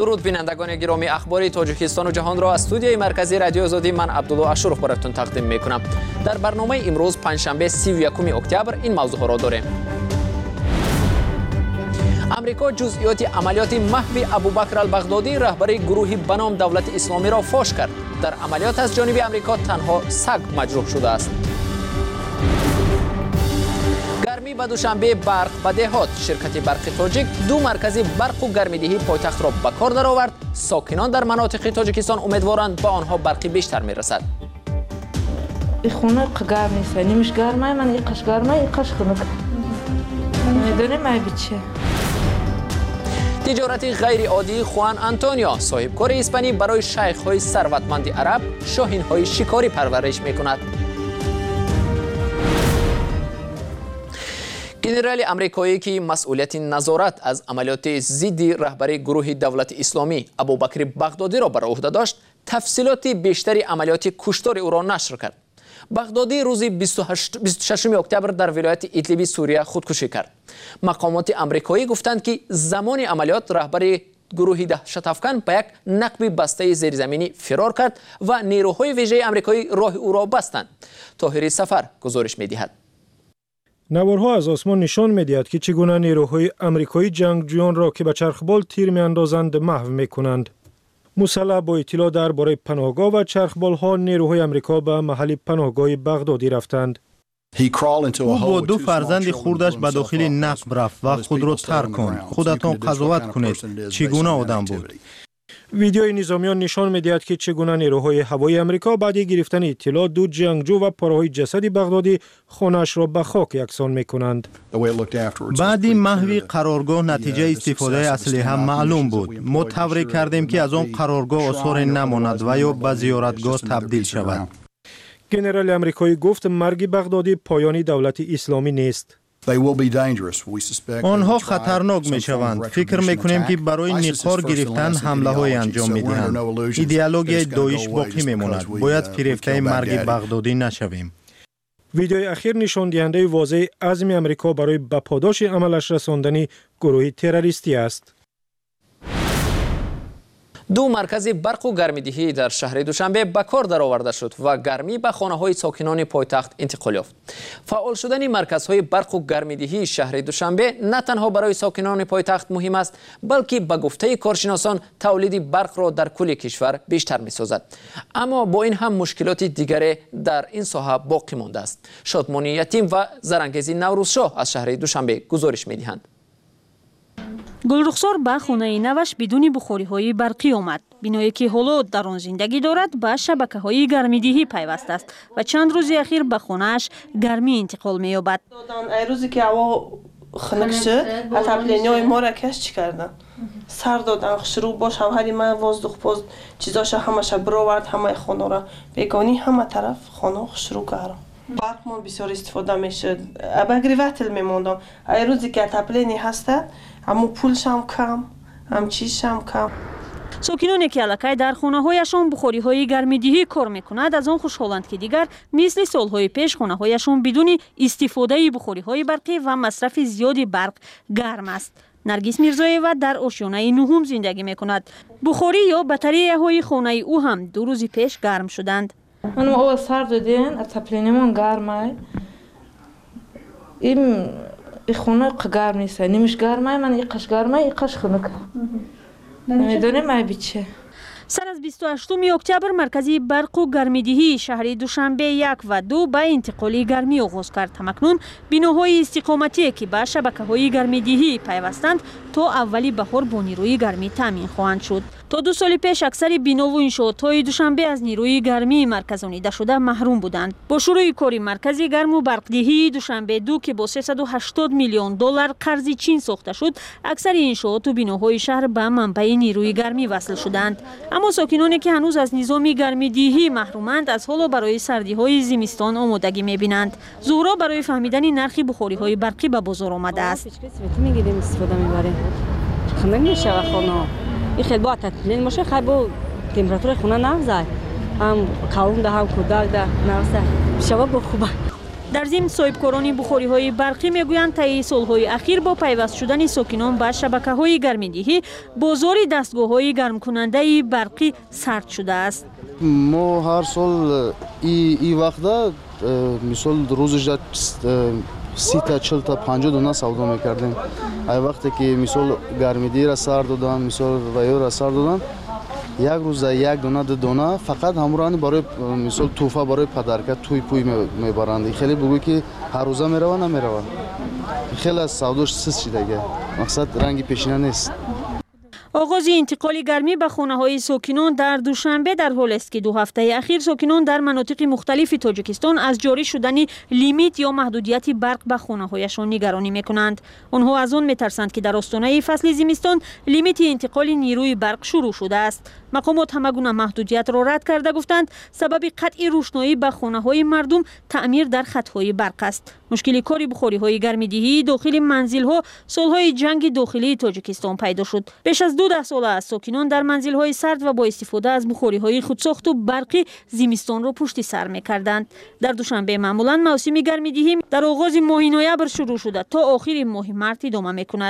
درود بینندگان گرامی، اخبار تاجیکستان و جهان را از استودیوی مرکزی رادیو آزادی من عبدالله اشرف براتون تقدیم میکنم. در برنامه امروز پنجشنبه 31 اکتبر این موضوع ها را داریم. امریکا جزئیات عملیات محو ابوبکر البغدادی رهبر گروهی به نام دولت اسلامی را فاش کرد. در عملیات از جانب امریکا تنها سگ مجروح شده است. گرمی به دوشنبه برق به دهات. شرکت برق تاجیک دو مرکز برق و گرمیدهی پایتخت را به کار درآورد. ساکنان در مناطق تاجیکستان امیدوارند به آنها برقی بیشتر میرسد. این خونه گرم نیست، نیمش گرمه، من این قش گرمه، این قش خنک. میدونیم ای بچه. تجارت غیر عادی خوان آنتونیو، صاحبکار اسپانی، برای شیخ‌های ثروتمند عرب شاهین‌های شکاری پرورش می‌کند. گنرال امریکایی که مسئولیت نظارت از عملیات ضد رهبر گروه دولت اسلامی ابوبکر بغدادی را بر عهده داشت، تفصیلات بیشتری عملیات کشتار او را نشر کرد. بغدادی روز 26 اکتبر در ولایت ایدلیب سوریه خودکشی کرد. مقامات امریکایی گفتند که زمان عملیات رهبر گروه دهشت افکن به یک نقب بسته زیرزمینی فرار کرد و نیروهای ویژه امریکایی راه او را بستند. طاهری سفر گزارش می‌دهد. نوارها از آسمان نشان می‌دهد که چگونه نیروهای امریکایی جنگجویان را که به چرخبال تیر می‌اندازند محو می‌کنند. مسلح با اطلاع درباره پناهگاه و چرخبال‌ها نیروهای امریکا به محل پناهگاه بغدادی رفتند. او با دو فرزند خردش به داخل نقب رفت و خود را ترک کند. خودتان قضاوت کنید چگونه آدم بود. ویدیوی نظامیان نشان می‌دهد که چگونه نیروهای هوایی امریکا بعد گرفتن اطلاع دو جنگجو و پاره‌های جسد بغدادی خانه‌اش را به خاک یکسان می‌کنند. بعد محو قرارگاه نتیجه استفاده اسلحه معلوم بود. ما توری کردیم که از آن قرارگاه آثار نماند و یا به زیارتگاه تبدیل شود. گنرال امریکایی گفت مرگ بغدادی پایان دولت اسلامی نیست. آنها خطرناک می شوند. فکر می کنیم که برای نقار گرفتن حمله های انجام می دهند. ایدئولوژی داعش باقی می ماند. باید فریفته مرگ بغدادی نشویم. ویدیوی اخیر نشان دهنده واضح عزم امریکا برای به پاداش عملش رساندن گروه تروریستی است. دو مرکز برق و گرمیدهی در شهر دوشنبه به کار درآورده شد و گرمی به خانه‌های ساکنان پایتخت انتقال یافت. فعال شدن مرکزهای برق و گرمیدهی شهر دوشنبه نه تنها برای ساکنان پایتخت مهم است، بلکه به گفته کارشناسان تولید برق را در کل کشور بیشتر می‌سازد. اما با این هم مشکلات دیگری در این ساحه باقی مانده است. شادمانی یتیم و زرنگیزی نوروزشاه از شهر دوشنبه گزارش می‌دهند. گلرخسار به خانه نوش بدون بخاری‌های برقی آمد. بینایی که حالا در آن زندگی دارد به شبکه‌های گرمیدهی پیوسته است و چند روز اخیر به خانه‌اش گرمی انتقال می‌یابد. روزی که هوا خنک شد، اتاپلینیای ما را کش کردن. سر دادن شروع با شوهر من وازدخ پاز چیزاش همش برآورد، همه خانه را بیگانی همه طرف خانه شروع کردم. برق ما بسیار استفاده میشد. ابگریوتل میموندم. روزی که اتاپلینی هست، همو پولش هم کم، هم چیش هم کم. ساکنانی که الکی در خانه‌هایشان بخاری‌های گرمیدهی کار می‌کند از آن خوشحالند که دیگر مثل سال‌های پیش خانه‌هایشان بدون استفاده بخاری‌های برقی و مصرف زیادی برق گرم است. نرگس میرزایوا در آشیانه نهم زندگی می‌کند. بخاری یا بطاری‌های خانه او هم 2 روز پیش گرم شدند. من اول سر دادین اتاپلینمون گرمه. این خونه گرم نیست، نیمش گرمه، من این قش گرمه، این قش خنک. نمیدونیم ای بچه. سر از 28 اکتبر مرکزی برق و گرمیدهی شهر دوشنبه 1 و 2 به انتقال گرمی آغاز کرد. همکنون بیناهای استقامتی که به شبکه‌های گرمیدهی پیوستند تا اولی بهار با نیروی گرمی تامین خواهند شد. تا 2 سال پیش اکثر بنا و انشاءات‌های دوشنبه از نیروی گرمی مرکزانیده شده محروم بودند. با شروع کار مرکز گرم و برقدهی دوشنبه 2 که با 380 میلیون دلار قرض چین ساخته شد، اکثر انشاءات و بناهای شهر به منبع نیروی گرمی وصل شدند. اما ساکنانی که هنوز از نظام گرمیدهی محرومند از حالا برای سردی‌های زمستان آمادگی می‌بینند. زهرا برای فهمیدن نرخ بخاری‌های برقی به بازار آمده است. می‌گیریم استفاده می‌بریم. خنک میشه خانه. این خیلی با تطمین باشه خیلی با تمپراتور خونه نغزه هم کلون ده هم کودک ده نغزه شبا با خوبه. در ضمن صاحبکاران بخاری‌های برقی میگویند طی سال‌های اخیر با پیوست شدن ساکنان به شبکه‌های گرم‌دهی بازار دستگاه‌های گرم‌کننده برقی سرد شده است. ما هر سال این وقت مثال روزش 30 تا 40 تا 50 دونه سودا میکردیم. ای وقتی که مثال گرم‌دهی را سرد دادن، مثال وایو را سرد دادن، یک روز یک دونه دو دونه فقط همراهانی برای مثال توفه برای پدرکه توی پوی میبرند. خیلی بگوی که هر روزه میروند نمیروند. خیلی از سوداش سست شده دیگه. مقصد رنگی پیشینه نیست. آغاز انتقال گرمی به خانه‌های ساکنان در دوشنبه در حال است که 2 هفته اخیر ساکنان در مناطق مختلف تاجیکستان از جاری شدن لیمیت یا محدودیت برق به خانه‌هایشان نگرانی می‌کنند. آنها از آن می‌ترسند که در آستانه فصل زمستان لیمیت انتقال نیروی برق شروع شده است. مقامات همگونه محدودیت را رد کرده گفتند سبب قطع روشنایی به خانه‌های مردم تعمیر در خط‌های برق است. مشکل کار بخاری‌های گرم‌دهی داخل منزل‌ها سال‌های جنگ داخلی تاجیکستان پیدا شد. بیش از 12 سال است ساکنان در منزل‌های سرد و با استفاده از بخاری‌های خودساخت و برقی زمستان را پشت سر می‌کردند. در دوشنبه معمولاً موسم گرم‌دهی در آغاز ماه نوامبر شروع شده تا آخر ماه مارس ادامه می‌کند.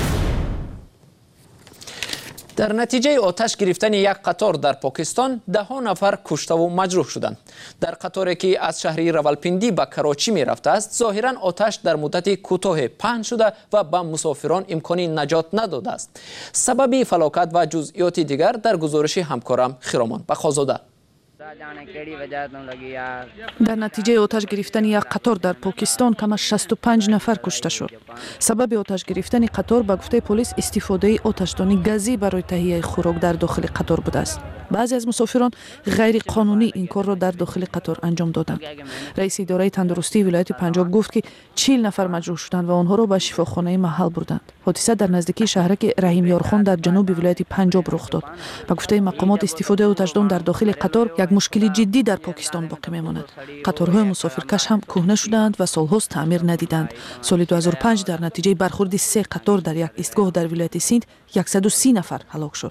در نتیجه آتش گرفتن یک قطار در پاکستان 10 نفر کشته و مجروح شدند. در قطاری که از شهر راولپیندی به کراچی می رفته است ظاهرا آتش در مدت کوتاه پهن شده و به مسافران امکان نجات نداده است. سبب فلاکت و جزئیات دیگر در گزارش همکارم خرامان بخازاده. در نتیجه آتش گرفتن یک قطار در پاکستان کم از 65 نفر کشته شد. سبب آتش گرفتن قطار به گفته پلیس استفاده آتشدان گازی برای تهیه خوراک در داخل قطار بوده است. بعضی از مسافران غیر قانونی این کار را در داخل قطار انجام دادند. رئیس اداره تندرستی ولایت پنجاب گفت که 40 نفر مجروح شدند و آنها را به شفاخانه محل بردند. حادثه در نزدیکی شهرک رحیم یارخان در جنوب ولایت پنجاب رخ داد. به گفته مقامات استفاده آتشدان در داخل قطار یک مشکل جدی در پاکستان باقی میماند. قطارهای مسافرکش هم کهنه شدند و سالهاست تعمیر ندیدند. سال 2005 در نتیجه برخورد 3 قطار در یک ایستگاه در ولایت سیند 130 نفر هلاک شد.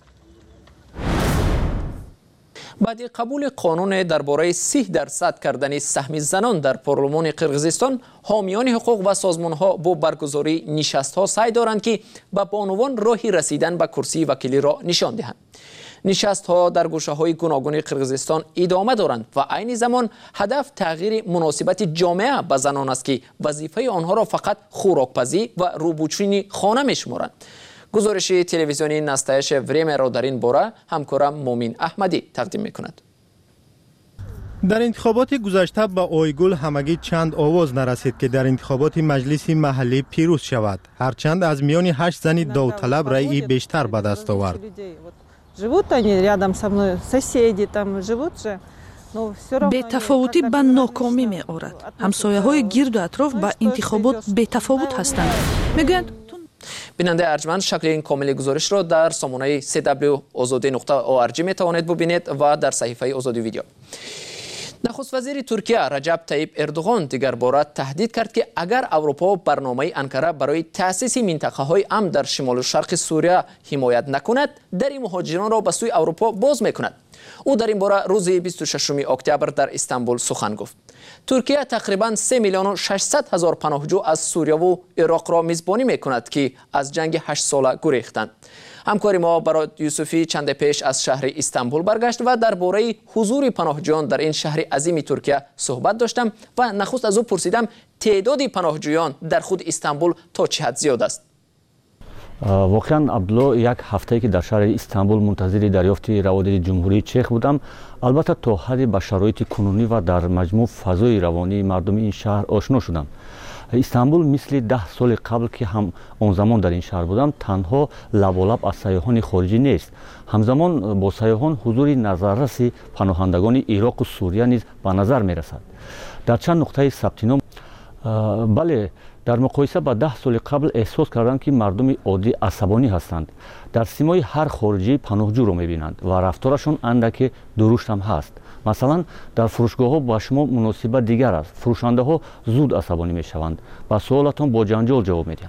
بعد قبول قانون درباره 30% کردن سهم زنان در پارلمان قرقیزستان، حامیان حقوق و سازمان‌ها با برگزاری نشست‌ها سعی دارند که به بانوان راهی رسیدن به کرسی وکیلی را نشان دهند. نشست‌ها در گوشه‌های گوناگون قرقیزستان ادامه دارند و عین زمان هدف تغییر مناسبت جامعه به زنان است که وظیفه آنها را فقط خوراکپزی و روبوچین خانه می‌شمارند. گزارش تلویزیونی نستایش وریم را در این باره همکارم مومین احمدی تقدیم می‌کند. در انتخابات گذشته به آیگل همگی چند آواز نرسید که در انتخابات مجلس محلی پیروز شود. هرچند از میان 8 زن داوطلب رأی بیشتر به دست آورد. بی‌تفاوتی به ناکامی می آورد. همسایه‌های گرد و اطراف به انتخابات بی‌تفاوت هستند. میگویند بیننده ارجمند شکل این کامل گزارش را در سامانه www.azadi.org می توانید ببینید و در صحیفه آزادی ویدیو. نخست وزیر ترکیه رجب طیب اردوغان دیگر باره تهدید کرد که اگر اروپا برنامه انکره برای تأسیس منطقه‌های امن در شمال و شرق سوریه حمایت نکند، در مهاجران را به سوی اروپا باز میکند. او در این باره روز 26 اکتبر در استانبول سخن گفت. ترکیه تقریباً 3,600,000 پناهجو از سوریه و عراق را میزبانی میکند که از جنگ 8 ساله گریختند. همکاری ما برای یوسفی چند پیش از شهر استانبول برگشت و درباره حضور پناهجویان در این شهر عظیم ترکیه صحبت داشتم و نخست از او پرسیدم تعداد پناهجویان در خود استانبول تا چه حد زیاد است. واقعا عبدالله یک هفته که در شهر استانبول منتظر دریافت روادید جمهوری چک بودم، البته تا حدی با شرایط کنونی و در مجموع فضای روانی مردم این شهر آشنا شدم. استانبول مثل 10 سال قبل که هم اون زمان در این شهر بودم تنها لبالب از سیاحان خارجی نیست، همزمان با سیاحان حضور نظررس پناهندگان عراق و سوریه نیز به نظر می رسد. در چند نقطه ثبت نام بله در مقایسه با 10 سال قبل احساس کردم که مردم عادی عصبانی هستند. در سیمای هر خارجی پناهجو رو می‌بینند و رفتارشون اندک درشت هم هست. مثلا در فروشگاه‌ها با شما مناسبت دیگر است. فروشنده‌ها زود عصبانی می‌شوند و سوالاتون با جنجال جواب می‌دهند.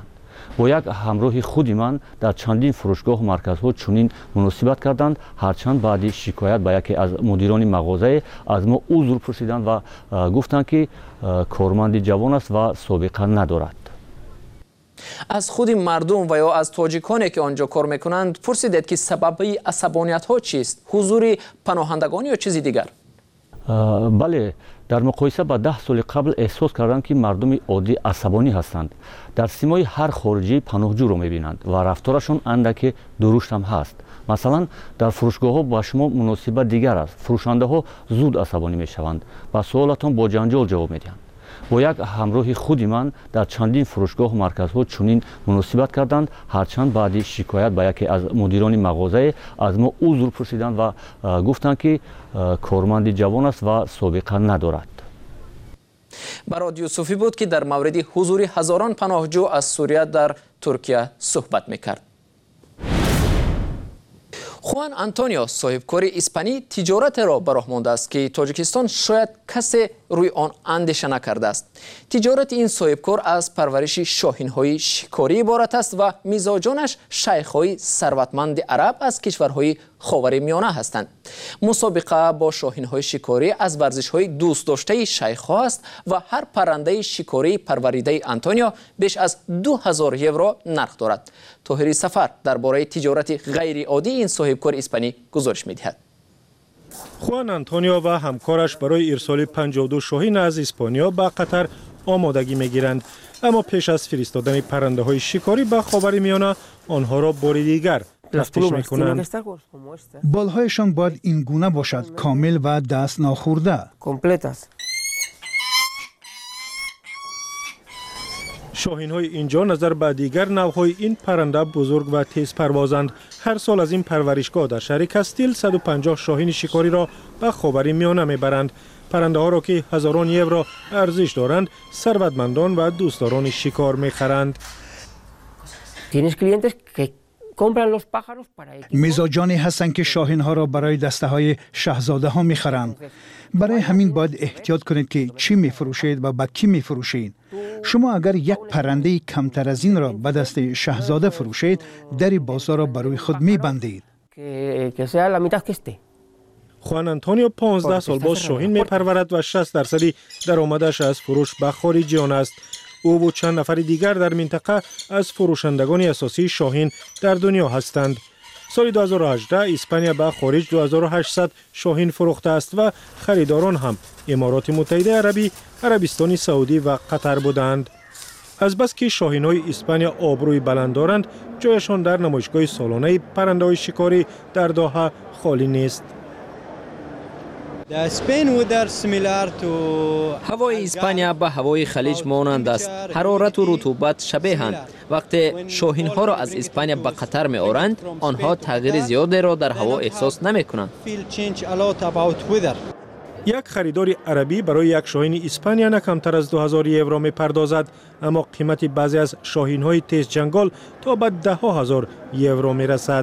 با یک همراه خود من در چندین فروشگاه و مرکزها چنین مناسبت کردند، هرچند بعد شکایت به یکی از مدیران مغازه از ما عذر پرسیدند و گفتند که کارمند جوان است و سابقه ندارد. از خود مردم و یا از تاجیکانی که آنجا کار میکنند پرسیدید که سبب عصبانیت ها چیست؟ حضور پناهندگان یا چیزی دیگر؟ بله، در مقایسه با 10 سال قبل احساس کردم که مردم عادی عصبانی هستند. در سیمای هر خارجی پناهجو را میبینند و رفتارشون اندک درشت هم هست. مثلا در فروشگاه ها با شما مناسبت دیگر است. فروشنده ها زود عصبانی میشوند و سوالاتون با جنجال جواب میدهند. با یک همراه خود من در چندین فروشگاه و مرکزها چنین مناسبت کردند، هرچند بعد شکایت به یکی از مدیران مغازه از ما عذر پرسیدند و گفتند که کارمند جوان است و سابقه ندارد. براد یوسفی بود که در مورد حضور هزاران پناهجو از سوریه در ترکیه صحبت میکرد. خوان آنتونیو صاحبکار اسپانی تجارت را به راه مانده است که تاجیکستان شاید کسی روی آن اندیشه نکرده است. تجارت این صاحبکار از پرورش شاهین‌های شکاری عبارت است و میزاجانش شیخ‌های ثروتمند عرب از کشورهای خاورمیانه هستند. مسابقه با شاهین‌های شکاری از ورزش‌های دوست داشته شیخ‌ها است و هر پرنده شکاری پروریده آنتونیو بیش از 2000 یورو نرخ دارد. طاهری سفر درباره تجارت غیر عادی این صاحبکار اسپانی گزارش می‌دهد. خوان آنتونیو و همکارش برای ارسال 52 شاهین از اسپانیا به قطر آمادگی می‌گیرند، اما پیش از فرستادن پرنده‌های شکاری به خاورمیانه آنها را بار دیگر تفتیش می‌کنند. بالهایشان باید این گونه باشد، کامل و دست ناخورده. شاهین‌های اینجا نظر به دیگر نوع‌های این پرنده بزرگ و تیز پروازند. هر سال از این پرورشگاه در شهر کاستیل 150 شاهین شکاری را به خاورمیانه میبرند. پرنده ها را که هزاران یورو ارزش دارند، ثروتمندان و دوستداران شکار میخرند. میزاجانی هستند که شاهین ها را برای دسته های شاهزاده ها میخرند. برای همین باید احتیاط کنید که چی میفروشید و به کی میفروشید. شما اگر یک پرنده کمتر از این را به دست شاهزاده فروشید، در بازار را برای خود میبندید. خوان آنتونیو 15 سال باز شاهین میپرورد و 60% درآمدش از فروش به خارجیان است. او و چند نفر دیگر در منطقه از فروشندگان اساسی شاهین در دنیا هستند. سال 2018 اسپانیا به خارج 2800 شاهین فروخته است و خریداران هم امارات متحده عربی، عربستان سعودی و قطر بودند. از بس که شاهین‌های اسپانیا آبروی بلند دارند، جایشان در نمایشگاه سالانه پرنده‌های شکاری در دوحه خالی نیست. هوای اسپانیا به هوای خلیج مانند است. حرارت و رطوبت شبیه‌اند. وقتی شاهین‌ها را از اسپانیا به قطر می‌آورند، آنها تغییر زیادی را در هوا احساس نمی‌کنند. یک خریدار عربی برای یک شاهین اسپانیا نه کمتر از 2000 یورو می‌پردازد، اما قیمت بعضی از شاهین‌های تیز جنگال تا به 10,000 یورو می‌رسد.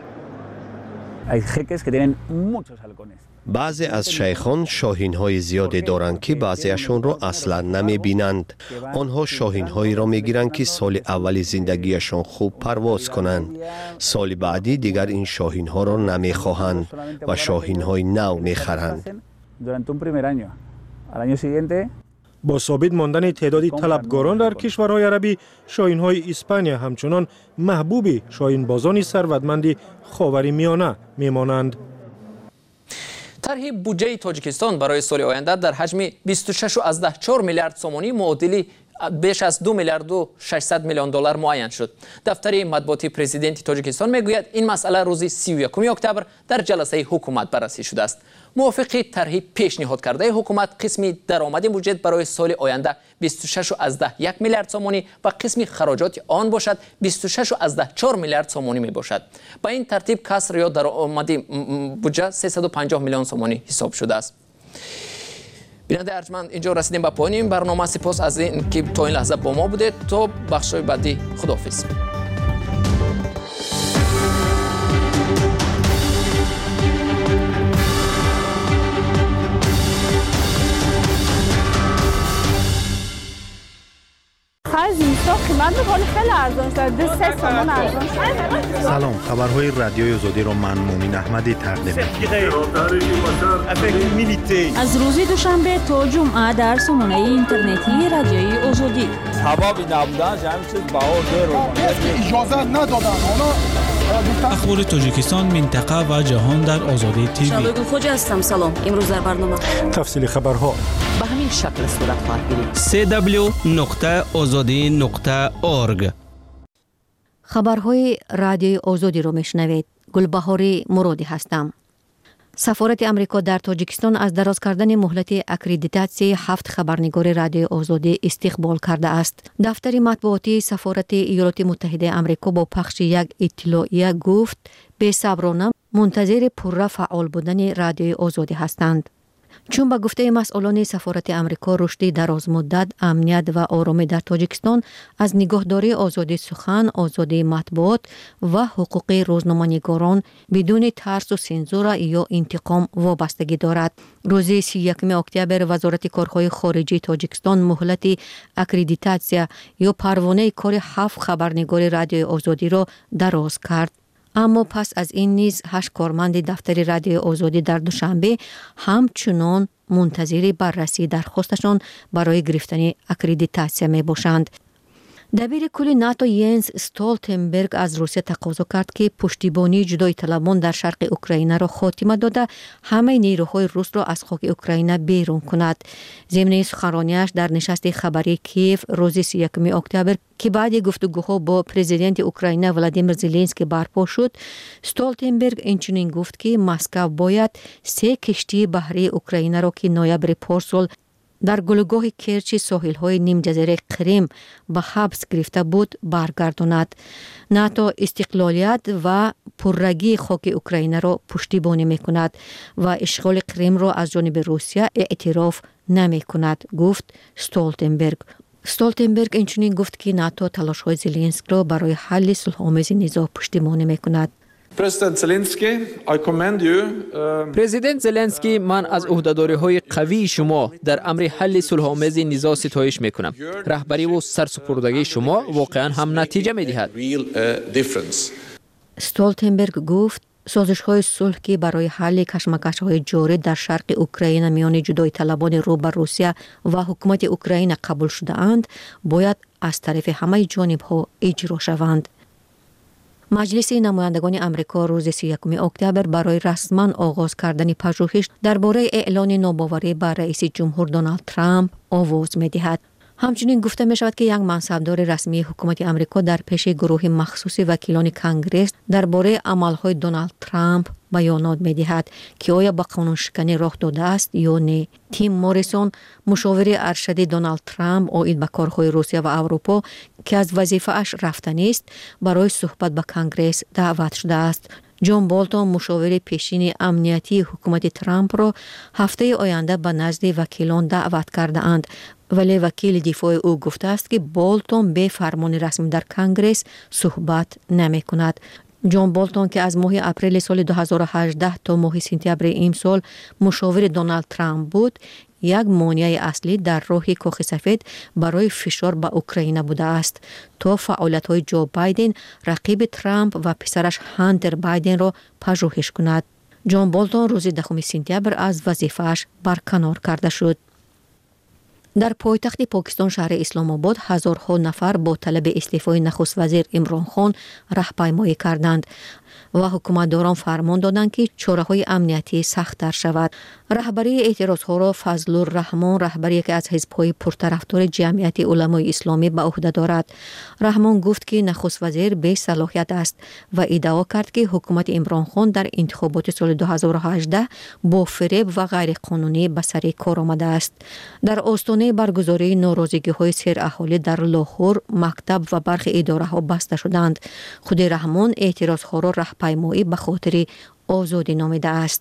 بعضی از شیخان شاهین‌های زیادی دارند که بعضیشان را اصلا نمی‌بینند. آنها شاهین‌هایی را می‌گیرند که سال اول زندگیشان خوب پرواز کنند. سال بعدی دیگر این شاهین‌ها را نمی‌خواهند و شاهین‌های نو می‌خرند. با ثابت ماندن تعدادی طلبگاران در کشورهای عربی، شاهین‌های اسپانیا همچنان محبوب شاهین‌بازان ثروتمند خاورمیانه می‌مانند. طرح بودجه تاجیکستان برای سال آینده در حجم 26.4 میلیارد سومانی معادل بیش از 2 میلیارد و 600 میلیون دلار معین شد. دفتر مطبوعاتی پرزیدنت تاجیکستان میگوید این مسئله روز 31 اکتبر در جلسه حکومت بررسی شده است. موافق طرح پیشنهاد کرده حکومت، قسم درآمد بودجه برای سال آینده 26.1 میلیارد سومانی و قسم خراجات آن باشد 26.4 میلیارد سومانی می باشد. با این ترتیب کسر یا درآمد بودجه 350 میلیون سومانی حساب شده است. بیننده ارجمند، اینجا رسیدیم به پایان این برنامه. سپاس از این که تا این لحظه با ما بودید. تا بخشای بعدی، خداحافظ. خازن من می‌خوام خیلی ارزان شده 3 تومان ارزان شده. سلام، خبرهای رادیوی آزادی را من مومن احمدی تقدیم می‌کنم. از روز دوشنبه تا جمعه در سامانه اینترنتی رادیوی آزادی. هوایی نبودن همین چیز باور رو اجازه ندادن. اخبار تاجیکستان، منطقه و جهان در آزادی تیوی. شالوی خوج هستم. سلام. امروز در برنامه تفصیل خبرها به همین شکل صورت خواهد گرفت. www.azadi.org. خبرهای رادیوی آزادی رو میشنوید. گلبهاری مرادی هستم. سفارت امریکا در تاجیکستان از دراز کردن مهلت اکریدیتاسی 7 خبرنگار رادیوی آزادی استقبال کرده است. دفتر مطبوعاتی سفارت ایالات متحده امریکا با پخش یک اطلاعیه گفت بی‌صبرانه منتظر پررو فعال بودن رادیوی آزادی هستند. چون به گفته مسئولان سفارت امریکا رشد دراز مدت، امنیت و آرامی در تاجیکستان از نگهداری آزادی سخن، آزادی مطبوعات و حقوق روزنامه‌نگاران بدون ترس و سانسور یا انتقام وابستگی دارد. روز 31 اکتبر وزارت کارهای خارجه تاجیکستان مهلت اکریدیتاسی یا پروانه کار 7 خبرنگار رادیوی آزادی را دراز کرد. اما پس از این نیز 8 کارمند دفتر رادیوی آزادی در دوشنبه همچنان منتظر بررسی درخواستشان برای گرفتن اکریدیتاسی می باشند. دبیر کل ناتو ینس استولتنبرگ از روسیه تقاضا کرد که پشتیبانی جدایی طلبان در شرق اوکراین را خاتمه داده همه نیروهای روس را از خاک اوکراین بیرون کند. ضمن سخنرانیش در نشست خبری کیف روز 31 اکتبر که بعد گفتگوها با پرزیدنت اوکراین ولادیمیر زلنسکی برپا شد، استولتنبرگ اینچنین گفت که مسکو باید 3 کشتی بحری اوکراین را که نوامبر پارسال در گلوگاه کرچ ساحل‌های نیم جزیره کریم به حبس گرفته بود برگرداند. ناتو استقلالیت و پررگی خاک اوکراین را پشتیبانی می‌کند و اشغال کریم را از جانب روسیه اعتراف نمی‌کند، گفت استولتنبرگ. استولتنبرگ اینچنین گفت که ناتو تلاش‌های زلنسکی را برای حل صلح‌آمیز نزاع پشتیبانی می‌کند. پرزیدنت زلنسکی، من از عهده‌داری‌های قوی شما در امر حل صلح‌آمیز نزاع ستایش می‌کنم. رهبری و سرسپردگی شما واقعاً هم نتیجه می‌دهد. استولتنبرگ گفت سازش‌های صلح که برای حل کشمکش‌های جاری در شرق اوکراین میان جدایی طلبان رو بر روسیه و حکومت اوکراین قبول شده اند باید از طرف همه جانب‌ها اجرا شوند. مجلس نمایندگان امریکا روز 31 اکتبر برای رسما آغاز کردن پژوهش درباره اعلان ناباوری بر رئیس جمهور دونالد ترامپ آواز می‌دهد. همچنین گفته می شود که یک منصبدار رسمی حکومت امریکا در پیش گروه مخصوص وکیلان کنگره درباره عملهای دونالد ترامپ بیانات می دهد که آیا به قانون شکنی راه داده است یا نه. تیم موریسون، مشاور ارشد دونالد ترامپ آید به کارهای روسیه و اروپا که از وظیفه اش رفتنی است، برای صحبت به کنگره دعوت شده است. جان بولتون، مشاور پیشین امنیتی حکومت ترامپ را هفته آینده به نزد وکیلان دعوت کرده اند، ولی وکیل دفاع او گفته است که بولتون به فرمان رسمی در کنگره صحبت نمی کند. جان بولتون که از ماه اپریل سال 2018 تا ماه سپتامبر این سال مشاور دونالد ترامپ بود، یک مانع اصلی در راه کاخ سفید برای فشار به اوکراین بوده است تا فعالیت‌های جو بایدن، رقیب ترامپ و پسرش هانتر بایدن را پژوهش کند. جان بولتون روز 10 سپتامبر از وظیفه‌اش برکنار کرده شد. در پایتخت پاکستان شهر اسلام آباد هزارها نفر با طلب استعفای نخست وزیر عمران خان راهپیمایی کردند و حکومتداران فرمان دادند که چاره‌های امنیتی سخت‌تر شود. رهبری اعتراض‌ها را فضل الرحمن، رهبری که از حزب‌های پرطرفدار جمعیت علمای اسلامی به عهده دارد. رحمان گفت که نخست وزیر بی صلاحیت است و ادعا کرد که حکومت عمران خان در انتخابات سال 2018 با فریب و غیر قانونی به سر کار آمده است. در آستانه برگزاری ناراضگی‌های سیر اهالی در لاهور، مکتب و برخی اداره‌ها بسته شدند. خود رحمان اعتراض‌ها را راهپیمایی به خاطر آزادی نامیده است.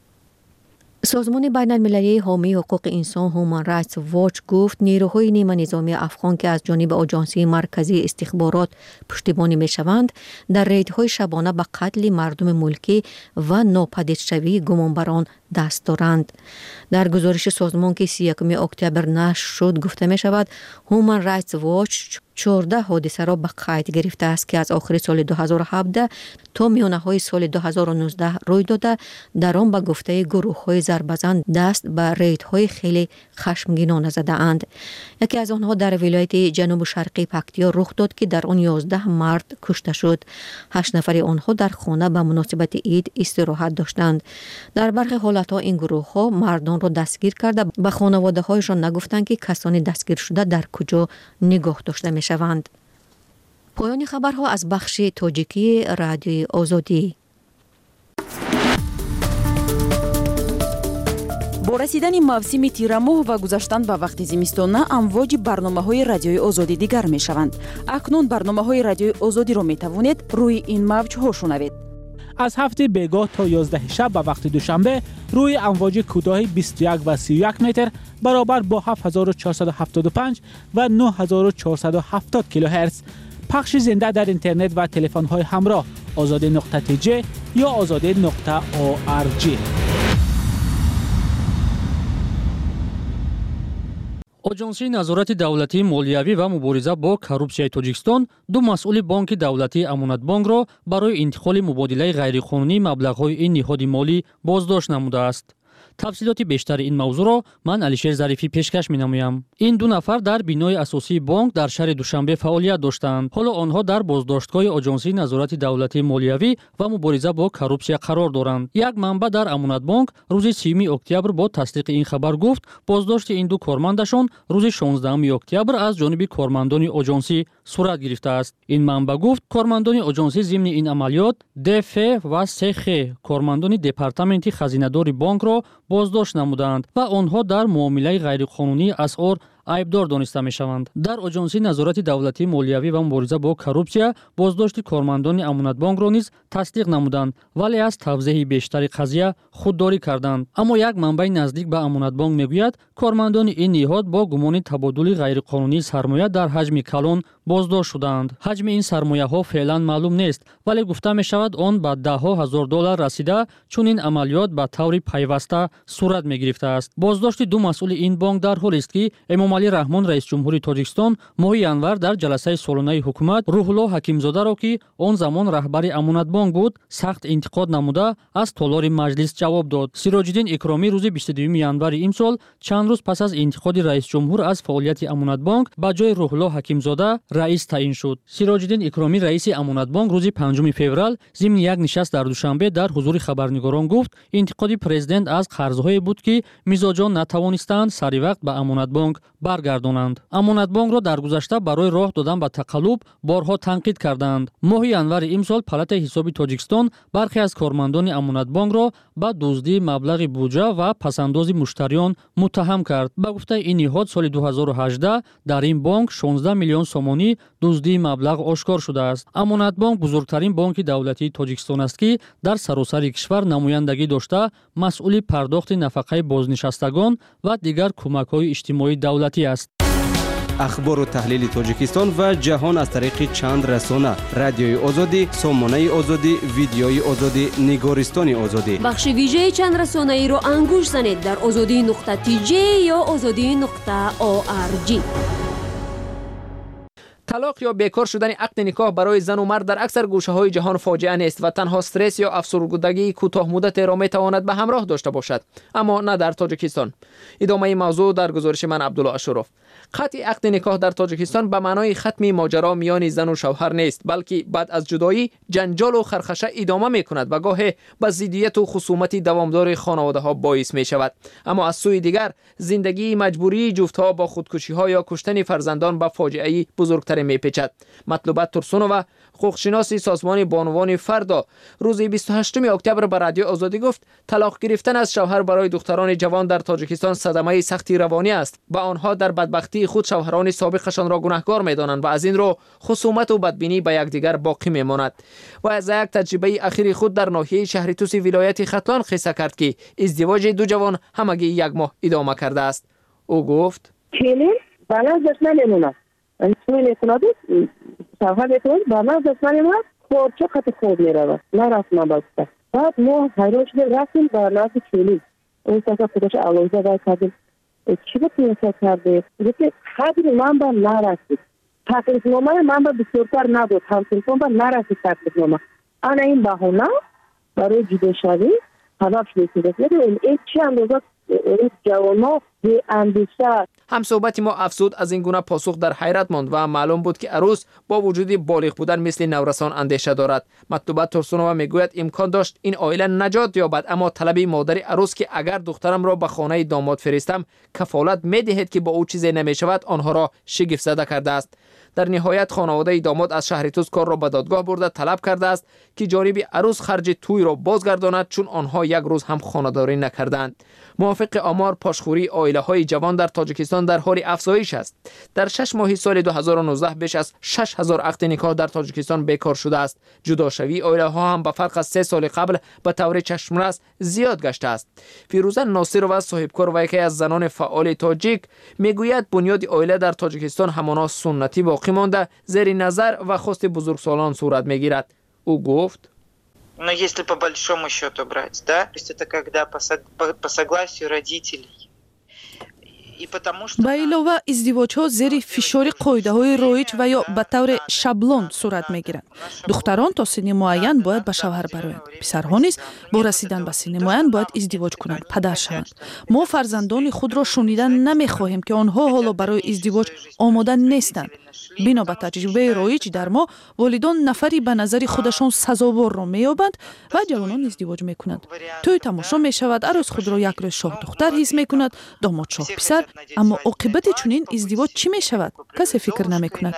سازمان بین المللی حامی حقوق انسان هومن رایتس واچ گفت نیروهای نیمه نظامی افغان که از جانب آژانسی مرکزی استخبارات پشتیبانی می شوند در ریدهای شبانه به قتل مردم ملکی و ناپدید شوی گمانبران دست دارند. در گزارش سازمان که 31 اکتبر نشر شد گفته می شود هومن رایتس واچ 14 حادثه را به قید گرفته است که از آخر سال 2017 تا میانه های سال 2019 روی داده. در آن به گفته گروه های ضربه‌زن دست به ریدهای خیلی خشمگینانه زده اند. یکی از آنها در ولایت جنوب شرقی پکتیا رخ داد که در آن 11 مرد کشته شد. 8 نفر آنها در خانه به مناسبت عید استراحت داشتند. در برخی حالت‌ها این گروه ها مردان را دستگیر کرده به خانواده هایشان نگفتند که کسانی دستگیر شده در کجا نگاه داشته می شوند. پایان خبرها از بخش تاجیکی رادیوی آزادی. با رسیدن موسم تیر ماه و گذشتن به وقت زمستانه امواج برنامه‌های رادیوی آزادی دیگر می‌شوند. اکنون برنامه‌های رادیوی آزادی را می‌توانید روی این موج‌ها شنوید. از هفته بیگاه تا 11 شب به وقت دوشنبه روی امواج کوتاه 21 و 31 متر برابر با 7475 و 9470 کیلوهرتز پخش زنده در اینترنت و تلفن‌های همراه azade.tj یا azade.org. اجنسی نظارت دولتی مالیوی و مبارزه با коррупсияи توجیکستان دو مسئول بانک دولتی امانت بانک را برای انتقال مبادله غیرقانونی مبلغ‌های این نهاد مالی بازداشت نموده است. تفصیلات بیشتر این موضوع را من علیشیر ظریفی پیشکش می‌نمایم. این دو نفر در بینای اساسی بانک در شهر دوشنبه فعالیت داشتند. حالا آنها در بازداشتگاه اجنسی نظارت دولتی مالیوی و مبارزه با коррупсия قرار دارند. یک منبع در امانت بانک روز 30 اکتبر با تصدیق این خبر گفت بازداشت این دو کارمندشان روز 16 اکتبر از جانب کارمندان اجنسی صورت گرفته است. این منبع گفت کارمندان اجنسی ضمن این عملیات دف و سخ کارمندان دپارتمنت خزینه‌داری بانک را بازداشت نمودند و آنها در معامله غیرقانونی اسعار عیبدار دانسته می‌شوند. در اجنسی نظارت دولتی مالیوی و مبارزه با коррупсия بازداشت کارمندان امانت بانک را نیز تصدیق نمودند ولی از توضیح بیشتر قضیه خودداری کردند. اما یک منبع نزدیک به امانت بانک میگوید کارمندان این نهاد با گمان تبادل غیرقانونی سرمایه در حجم کلان بازداشت شدند. حجم این سرمایه‌ها فعلا معلوم نیست ولی گفته می‌شود آن به $10,000 رسیده چون این عملیات به طور پیوسته صورت می‌گرفته است. بازداشت دو مسئول این بانک در حالی است که امامعلی رحمان رئیس جمهوری تاجیکستان ماه ینور در جلسه سالانه حکومت روح‌الله حکیمزاده را که آن زمان رهبر امانت بانک بود سخت انتقاد نموده از تالار مجلس جواب داد. سیراج‌الدین اکرامی روز 22 ینور این سال چند روز پس از انتقاد رئیس جمهور از فعالیت امانت بانک به جای روح‌الله حکیمزاده رئیس تعیین شد. سیراج‌الدین اکرامی رئیس امانت بانک روز 5 فوریه ضمن یک نشست در دوشنبه در حضور خبرنگاران گفت انتقاد پرزیدنت از قرض‌های بود که میزاجان نتوانستند سری وقت به امانت بانک برگردانند. امانت بانک را در گذشته برای راه دادن به تقلب بارها تنقید کردند. ماه ینور امسال پالات حساب تاجیکستان برخی از کارمندان امانت بانک را به دزدی مبلغ بودجه و پسنداز مشتریان متهم کرد. به گفته این نهاد سال 2018 در این بانک 16 میلیون سومانی دزدی مبلغ آشکار شده است. امانت بانک بزرگترین بانک دولتی تاجیکستان است که در سراسر کشور نمایندگی داشته مسئول پرداخت نفقه بازنشستگان و دیگر کمک‌های اجتماعی دولتی است. اخبار و تحلیل تاجیکستان و جهان از طریق چند رسانه: رادیوی آزادی، سامانه آزادی، ویدیوی آزادی، نگارستان آزادی. بخش ویژه چند رسانه ای را انگوش زنید در azadi.tj یا azadi.org. طلاق یا بیکار شدن عقد نکاح برای زن و مرد در اکثر گوشه‌های جهان فاجعه نیست و تنها استرس یا افسردگی کوتاه مدت را می‌تواند به همراه داشته باشد، اما نه در تاجیکستان. ادامه این موضوع در گزارش من عبدالله اشرف. قطع عقد نکاح در تاجیکستان به معنای ختم ماجرا میان زن و شوهر نیست، بلکه بعد از جدایی جنجال و خرخشه ادامه می‌کند و گاهی به ضدیت و خصومت دوامدار خانواده‌ها باعث می‌شود. اما از سوی دیگر زندگی مجبوری جفت‌ها با خودکشی‌ها یا کشتن فرزندان به فاجعه بزرگتر می‌پیچد. مطلوبه ترسونووا حقوقشناس سازمان بانوان فردا روز 28 اکتبر به رادیو آزادی گفت طلاق گرفتن از شوهر برای دختران جوان در تاجیکستان صدمه سختی روانی است و آنها در بدبختی خود شوهران سابقشان را گناهکار می‌دانند و از این رو خصومت و بدبینی به یکدیگر باقی می‌ماند. و از یک تجربه اخیر خود در ناحیه شهر توسی ولایت ختلان قصه کرد که ازدواج دو جوان همگی یک ماه ادامه کرده است. او گفت بالانس داشت نمیمونه انسان اعتنادی شوهر اعتناد بالانس داشت نمیمونه چه خط خود میرود نرفت نبسته بعد ما حیران شده رفتیم به ناز چیلی اون ساعت خودش علوزه باید کردیم چی با پیانسا کرده؟ که قدر من با نرسید تکلیف نامه من با بسیارتر نبود همسنفان با نرسید تکلیف نامه انا این بهونه برای جدا شوی هدف رسیده این چی اندازه جوانا به اندیشه. هم صحبت ما افزود از این گونه پاسخ در حیرت ماند و معلوم بود که عروس با وجود بالغ بودن مثل نورسان اندیشه دارد. مطلوبه ترسونووا میگوید امکان داشت این عائله نجات یابد، اما طلب مادر عروس که اگر دخترم را به خانه داماد فرستم کفالت میدهد که با او چیزی نمیشود آنها را شگفت زده کرده است. در نهایت خانواده داماد از شهر توس کار را به دادگاه برده طلب کرده است که جانب عروس خرج توی را بازگرداند چون آنها یک روز هم خانه‌داری نکردند. موافق آمار پاشخوری عائله‌های جوان در تاجیکستان در حال افزایش است. در 6 ماه سال 2019 بیش از 6000 عقد نکاح در تاجیکستان بیکار شده است. جداشوی عائله‌ها هم به فرق از 3 سال قبل به طور چشمرس زیاد گشته است. فیروزه ناصرова صاحبکار و یکی از زنان فعال تاجیک میگوید بنیاد عائله در تاجیکستان همانا سنتی باقی مانده، زیر نظر و خواست بزرگسالان صورت میگیرد. او گفت Но если по большому счету брать, да, то есть это когда по согласию родителей. ба илова издивоҷҳо зери фишори қоидаҳои роиҷ ва ё ба таври шаблон сурат мегиранд. духтарон то синни муайян бояд ба шавҳар бароянд. писарҳо низ бо расидан ба синни муайян бояд издивоҷ кунанд, падар шаванд. мо фарзандони худро шунида намехоҳем ки онҳо ҳоло барои издивоҷ омода нестанд. бино ба таҷрибаи роиҷ дар мо волидон нафари ба назари худашон сазоворро меёбанд ва ҷавонон издивоҷ мекунанд. тӯй тамошо мешавад, арӯз худро як рӯз шоҳдухтар ҳис мекунад, домод шоҳписар. аммо оқибати чунин издивоҷ чӣ мешавад? касе фикр намекунад.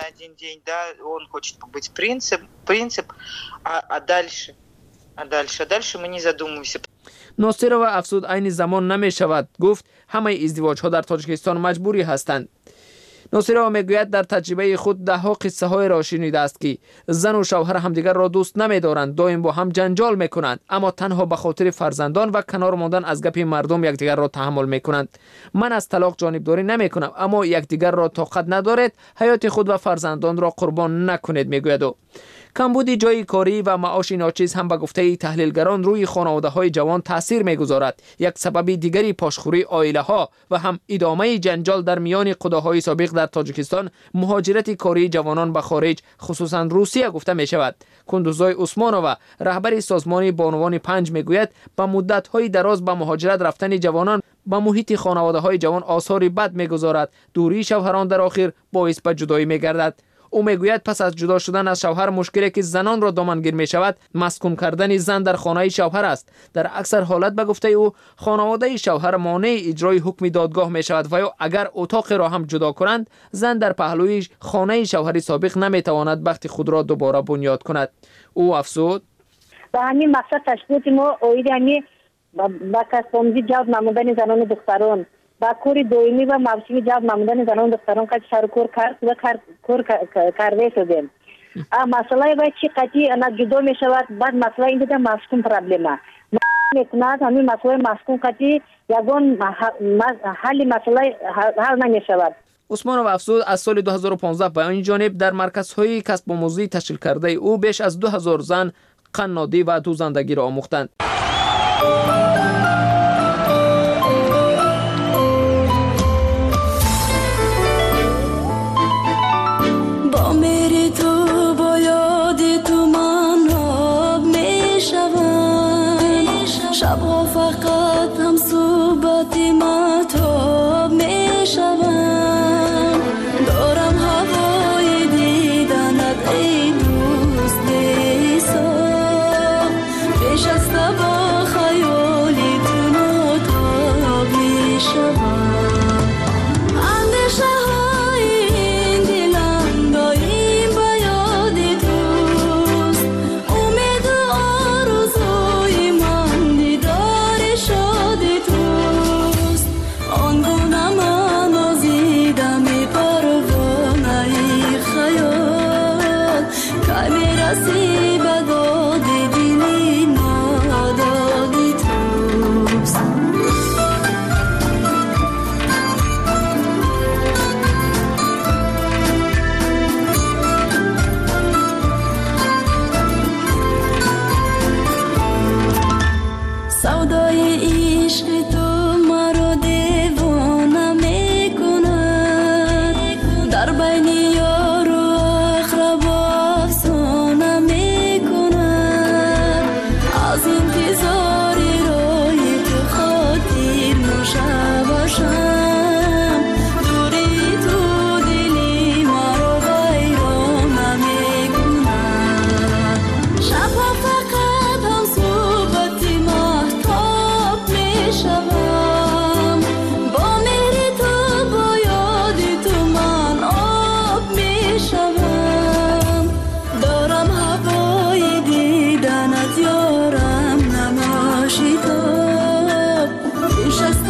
ناصرова افزود عین زمان نمیشود گفت همه ازدواج‌ها در تاجیکستان مجبوری هستند. ناصرова میگوید در تجربه خود ده ها قصه های را شنیده است که زن و شوهر همدیگر را دوست نمی‌دارند، دائم با هم جنجال میکنند، اما تنها به خاطر فرزندان و کنار ماندن از گپ مردم یکدیگر را تحمل میکنند. من از طلاق جانبداری نمیکنم، اما یکدیگر را طاقت ندارید حیات خود و فرزندان را قربان نکنید میگوید. کمبود جای کاری و معاش ناچیز هم به گفته تحلیلگران روی خانواده‌های جوان تاثیر می‌گذارد. یک سبب دیگری پاشخوری عائله‌ها و هم ادامه جنجال در میان قضاهای سابق در تاجیکستان مهاجرت کاری جوانان به خارج خصوصا روسیه گفته می‌شود. کندوزای عثمانووا رهبر سازمان بانوان 5 میگوید با مدت‌های دراز به مهاجرت رفتن جوانان با محیط خانواده‌های جوان آثاری بد می‌گذارد. دوری شوهران در آخر باعث به جدایی می‌گردد. او میگوید پس از جدا شدن از شوهر مشکلی که زنان را دامنگیر می شود مسکون کردن زن در خانه شوهر است. در اکثر حالت به گفته او خانواده شوهر مانع اجرای حکم دادگاه می شود و یا اگر اتاق را هم جدا کنند زن در پهلوی خانه شوهر سابق نمی تواند بخت خود را دوباره بنیاد کند. او افزود به همین مقصد تشکیل ما اوید همین با کسب‌آموزی جلب نمودن زنان و دختران با کار دائمی و موسمی جلب نمودن زنان و دختران که سر کار کرد و کار کرده شدیم. مسئله باید چی قطعی انا جدا می شود. بعد مسئله این دیده مسکون پرابلمه میکند. همین مسئله مسکون قطعی یگان حل مسئله حل نمی شود. عثمانووا افزود از سال 2015 به این جانب در مرکزهای کسب آموزی تشکیل کرده او بیش از 2000 زن قنادی و دوزندگی را آموختند. شبها فقط هم صحبت مهتاب می شوم. دارم هوای دیدنت ای دوست نیسا پیش از با خیال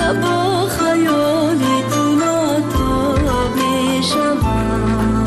با خیالی تو ناتاب می شوم.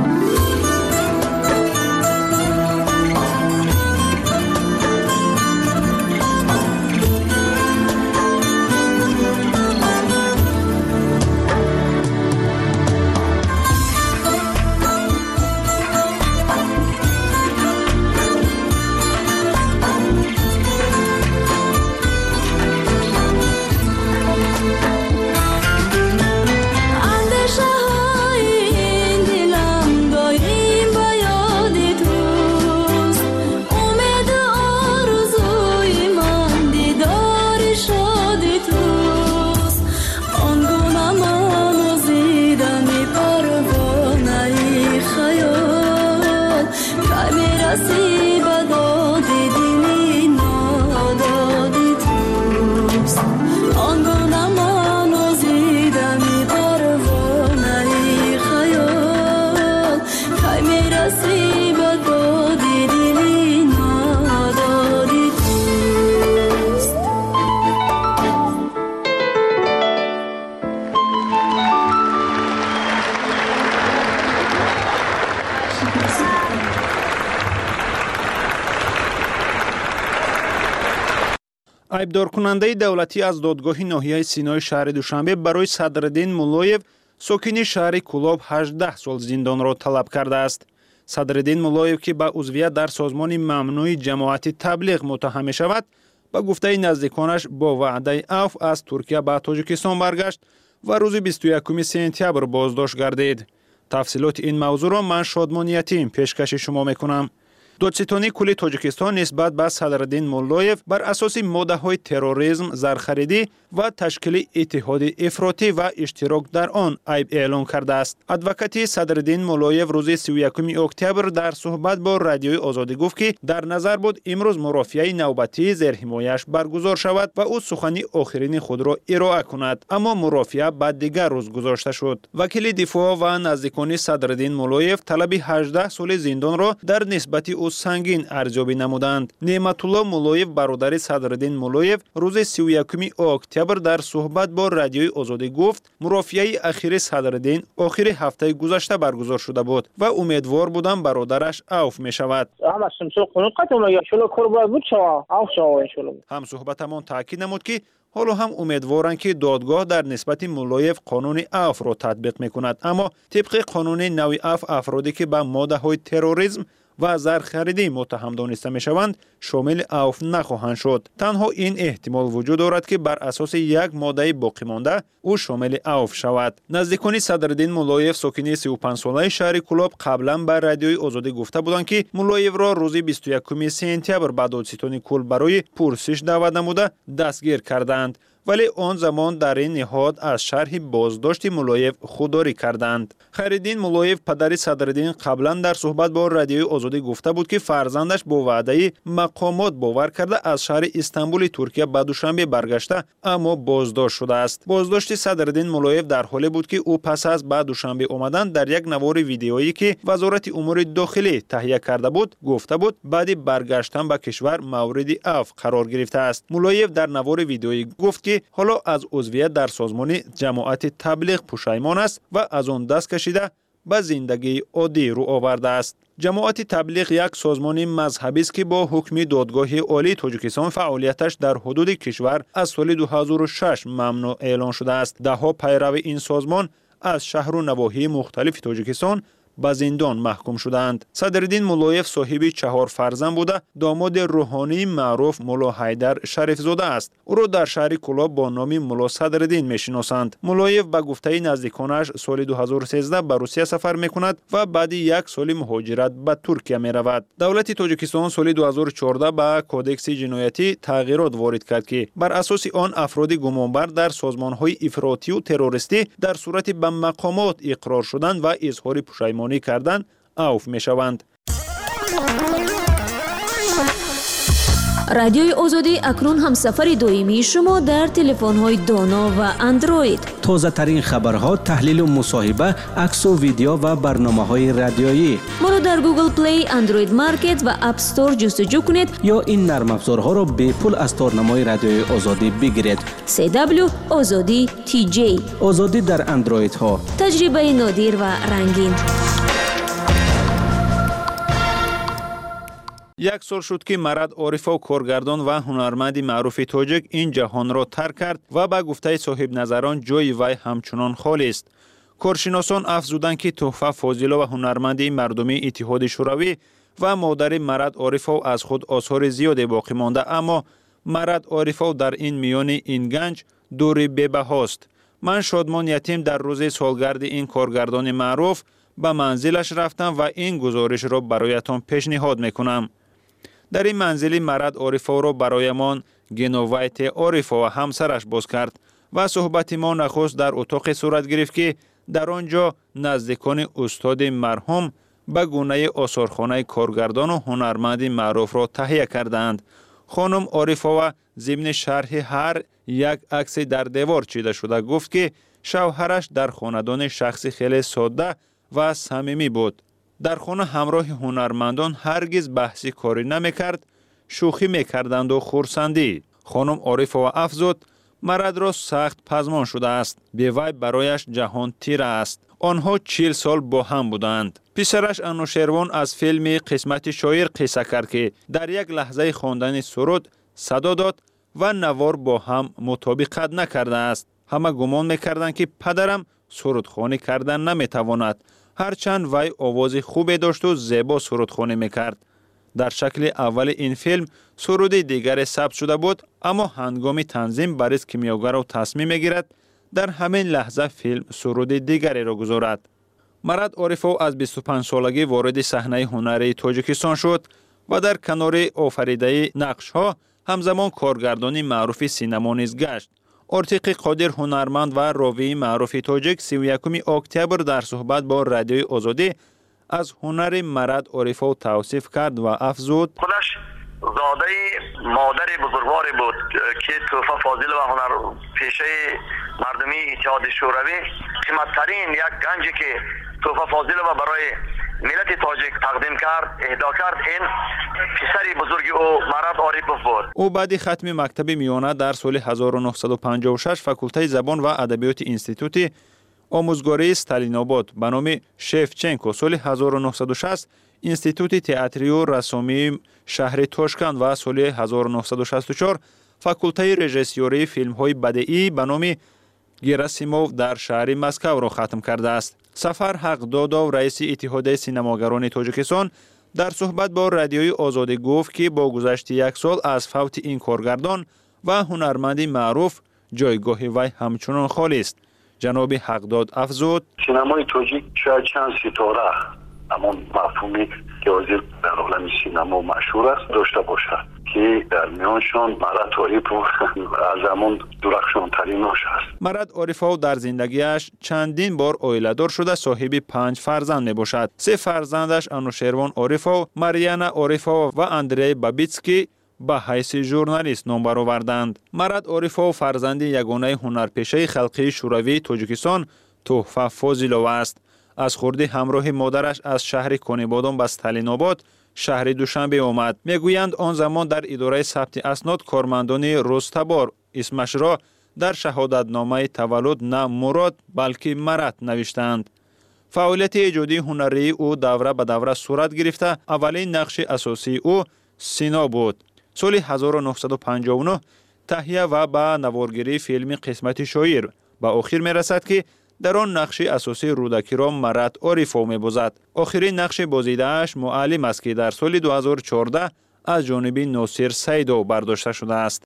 айбдоркунандаи давлатӣ аз додгоҳи ноҳияи Синои шаҳри Душанбе барои Садриддин Муллоев, сокини шаҳри Кӯлоб 18 сол зиндонро талаб кардааст. Садриддин Муллоев, ки ба узвият дар созмони мамнӯи ҷамоати таблиғ муттаҳам мешавад, ба гуфтаи наздиконаш бо ваъдаи афв аз Туркия ба Тоҷикистон баргашт ва рӯзи 21 сентябр боздошт гардид. тафсилоти ин мавзӯъро ман Шодмон Ятим пешкаши шумо мекунам. додситони кулли Тоҷикистон нисбат ба Садриддин Муллоев бар асоси моддаҳои терроризм, зархаридӣ ва ташкили иттиҳоди ифротӣ ва иштирок дар он айб эълон кардааст. Адвокати Садриддин Муллоев рӯзи 31 октябр дар суҳбат бо Радиои Озодӣ гуфт, ки дар назар буд имрӯз мурофиаи навбатии зерҳимояш баргузор шавад ва ӯ сухани охирини худро ироа кунад, аммо мурофиа ба дигар рӯз гузошта шуд. Вакили дифоъ ва наздикони Садриддин Муллоев талаби 18 соли зиндонро дар нисбати ӯ сангин арзёбӣ намуданд. Неъматулло Муллоев, бародари Садриддин Муллоев, рӯзи 31 октябр дар суҳбат бо Радиои Озодӣ гуфт, мурофиаи ахири Садриддин охири ҳафтаи гузашта баргузор шуда буд ва умедвор буданд бародараш афв мешавад. ҳамсуҳбатамон таъкид намуд, ки ҳоло ҳам умедворанд, ки додгоҳ дар нисбати Муллоев қонуни афвро татбиқ мекунад, аммо тибқи қонуни нави афв афроде, ки ба моддаҳои терроризм ва зархаридӣ муттаҳам дониста мешаванд, шомили афв нахоҳанд шуд. Танҳо ин эҳтимол вуҷуд дорад, ки бар асоси як моддаи боқимонда ӯ шомили афв шавад. Наздикони Садриддин Муллоев, сокини 35-солаи шаҳри Кӯлоб, қаблан ба Радиои Озодӣ гуфта буданд, ки Муллоевро рӯзи 21 сентябр ба додситони кул барои пурсиш даъват намуда дастгир карданд, вале он замон дар ин ниҳод аз шарҳи боздошти Муллоев худдорӣ карданд. Хайриддин Муллоев, падари Садриддин, қаблан дар суҳбат бо Радиои Озодӣ гуфта буд, ки фарзандаш бо ваъдаи мақомот бовар карда аз шаҳри Истамбули Туркия ба Душанбе баргашта, аммо боздошт шудааст. Боздошти Садриддин Муллоев дар ҳоле буд, ки ӯ пас аз ба Душанбе омадан дар як навори видеоӣ, ки Вазорати умури дохилӣ таҳия карда буд, гуфта буд, баъди баргаштан ба кишвар мавриди афв қарор гирифтааст. Муллоев дар навори видеоӣ гуфт, ки ҳоло аз узвият дар созмони ҷамоати таблиғ пушаймон аст ва аз он даст кашида ба зиндагии оддӣ рӯ овардааст. ҷамоати таблиғ як созмони мазҳабист, ки бо ҳукми Додгоҳи Олии Тоҷикистон фаъолияташ дар ҳудуди кишвар аз соли 2006 мамнӯъ эълон шудааст. Даҳҳо пайрави ин созмон аз шаҳру навоҳии мухталифи Тоҷикистон ба зиндон маҳкум шуданд. Садриддин Муллоев соҳиби 4 фарзанд буда, домоди рӯҳонии маъруф Мулло Ҳайдар Шарифзода аст. ӯро дар шаҳри Кӯлоб бо номи Мулло Садриддин мешиносанд. Муллоев ба гуфтаи наздиконаш соли 2013 ба Русия сафар мекунад ва баъди як соли муҳоҷират ба Туркия меравад. Давлати Тоҷикистон соли 2014 ба кодекси ҷиноятӣ тағйирот ворид кард, ки бар асоси он афроди гумонбар дар созмонҳои ифротию террористӣ дар сурати ба мақомот иқрор шудан ва изҳори пушаймонӣ кардан афв мешаванд. رادیوی آزادی اکنون هم سفر دائمی شما در تلفن‌های دانا و اندروید. تازه ترین خبرها، تحلیل و مصاحبه، عکس و ویدیو و برنامه‌های رادیویی. ما را در گوگل پلی، اندروید مارکت و اپ استور جستجو کنید یا این نرم افزارها را به پول از تارنمای رادیوی آزادی بگیرید. CW آزادی TJ. آزادی در اندروید ها. تجربه نادر و رنگین. یک سال شد که مراد عارفov کارگردان و هنرمند معروف تاجیک این جهان را ترک کرد و به گفته صاحب نظران جای وی همچنان خالی است. کارشناسان افزودند که تحفه فاضله و هنرمند مردمی اتحاد شوروی و مادر مراد عارفov از خود آثار زیادی باقی مانده، اما مراد عارفov در این میان این گنج دوری به‌بهاست. من شادمان یتیم در روز سالگرد این کارگردان معروف به منزلش رفتم و این گزارش را برایتان پیشنهاد میکنم. در این منزلی مراد عارفov را برایمان گنوویت عارفov و همسرش باز کرد و صحبت ما نخست در اتاق صورت گرفت که در آنجا نزدیکان استاد مرحوم به گونه آثارخانه کارگردان و هنرمند معروف را تهیه کردند. خانم عارفov ضمن شرح هر یک عکس در دیوار چیده شده گفت که شوهرش در خاندان شخصی خیلی ساده و صمیمی بود. در خانه همراه هنرمندان هرگز بحثی کاری نمیکرد، شوخی میکردند و خرسندی. خانم عارفov افزود مراد را سخت پزمان شده است. به وی برایش جهان تیره است. آنها 40 سال با هم بودند. پسرش انوشیروان از فیلم قسمت شاعر قصه کرد که در یک لحظه خواندن سرود صدا داد و نوار با هم مطابقت نکرده است. همه گمان میکردند که پدرم سرودخوانی کردن نمیتواند، هرچند وی آواز خوبی داشت و زیبا سرودخوانی میکرد. در شکل اول این فیلم سرود دیگر ثبت شده بود، اما هنگام تنظیم باریس کیمیاگر و تصمیم میگیرد در همین لحظه فیلم سرود دیگری را گذارد. مراد عارفov از 25 سالگی وارد صحنه هنری تاجیکستان شد و در کنار آفریده نقش ها همزمان کارگردانی معروف سینما نیز گشت. ارتیق قادر هنرمند و راوی معروف تاجیک 31 اکتبر در صحبت با رادیوی آزادی از هنر مراد عارفov توصیف کرد و افزود خودش زاده مادر بزرگواری بود که تحفه فاضله و هنر پیشه مردمی اتحاد شوروی قیمتترین یک گنجی که تحفه فاضله و برای ملت تاجیک تقدیم کرد اهدا کرد. این پسری بزرگ او مراد عارفov بود. او بعد ختم مکتب میانه در سال 1956 فاکولته زبان و ادبیات انستیتوت آموزگاری استالیناباد به نام شفچنکو، سال 1960 انستیتوت تئاتری و رسامی شهر تاشکند و سال 1964 فاکولته رژیسوری فیلم‌های بدیعی به نام گراسیموف در شهر مسکو را ختم کرده است. سفر حقدادov رئیس اتحاد سینماگران تاجیکستان در صحبت با رادیوی آزادی گفت که با گذشت یک سال از فوت این کارگردان و هنرمند معروف جایگاه وی همچنان خالی است. جناب حقداد افزود سینمای تاجیک شاید چند ستاره همون مفهومی که حاضر در عالم سینما مشهور است داشته باشد که در میانشان مراد عارفov از همون درخشانتریناش است. مراد عارفov در زندگیش چندین بار عائله‌دار شده صاحب 5 فرزند می باشد. 3 فرزندش انوشیروان عارفov، ماریانا عارفov و اندری بابیتسکی به حیث ژورنالیست نام برآوردند. مراد عارفov فرزند یگانه هنرپیشه خلقی شوروی تاجیکستان تحفه فاضله است. از خورده همراه مادرش از شهر کنیبادان به استالیناباد شهر دوشنبه آمد. میگویند آن زمان در اداره ثبت اسناد کارمندان روزتبار اسمش را در شهادتنامه تولد نه مراد بلکه مراد نوشتند. فعالیت ایجادی هنری او دوره به دوره صورت گرفته. اولین نقش اساسی او سینا بود. سال 1959 تهیه و به نوارگیری فیلم قسمت شاعر به آخر می رسد که در آن نقش اساسی رودکی را مراد عارفov می بازد. آخرین نقش بازیده اش معلم است که در سال 2014 از جانب ناصر سیدو برداشته شده است.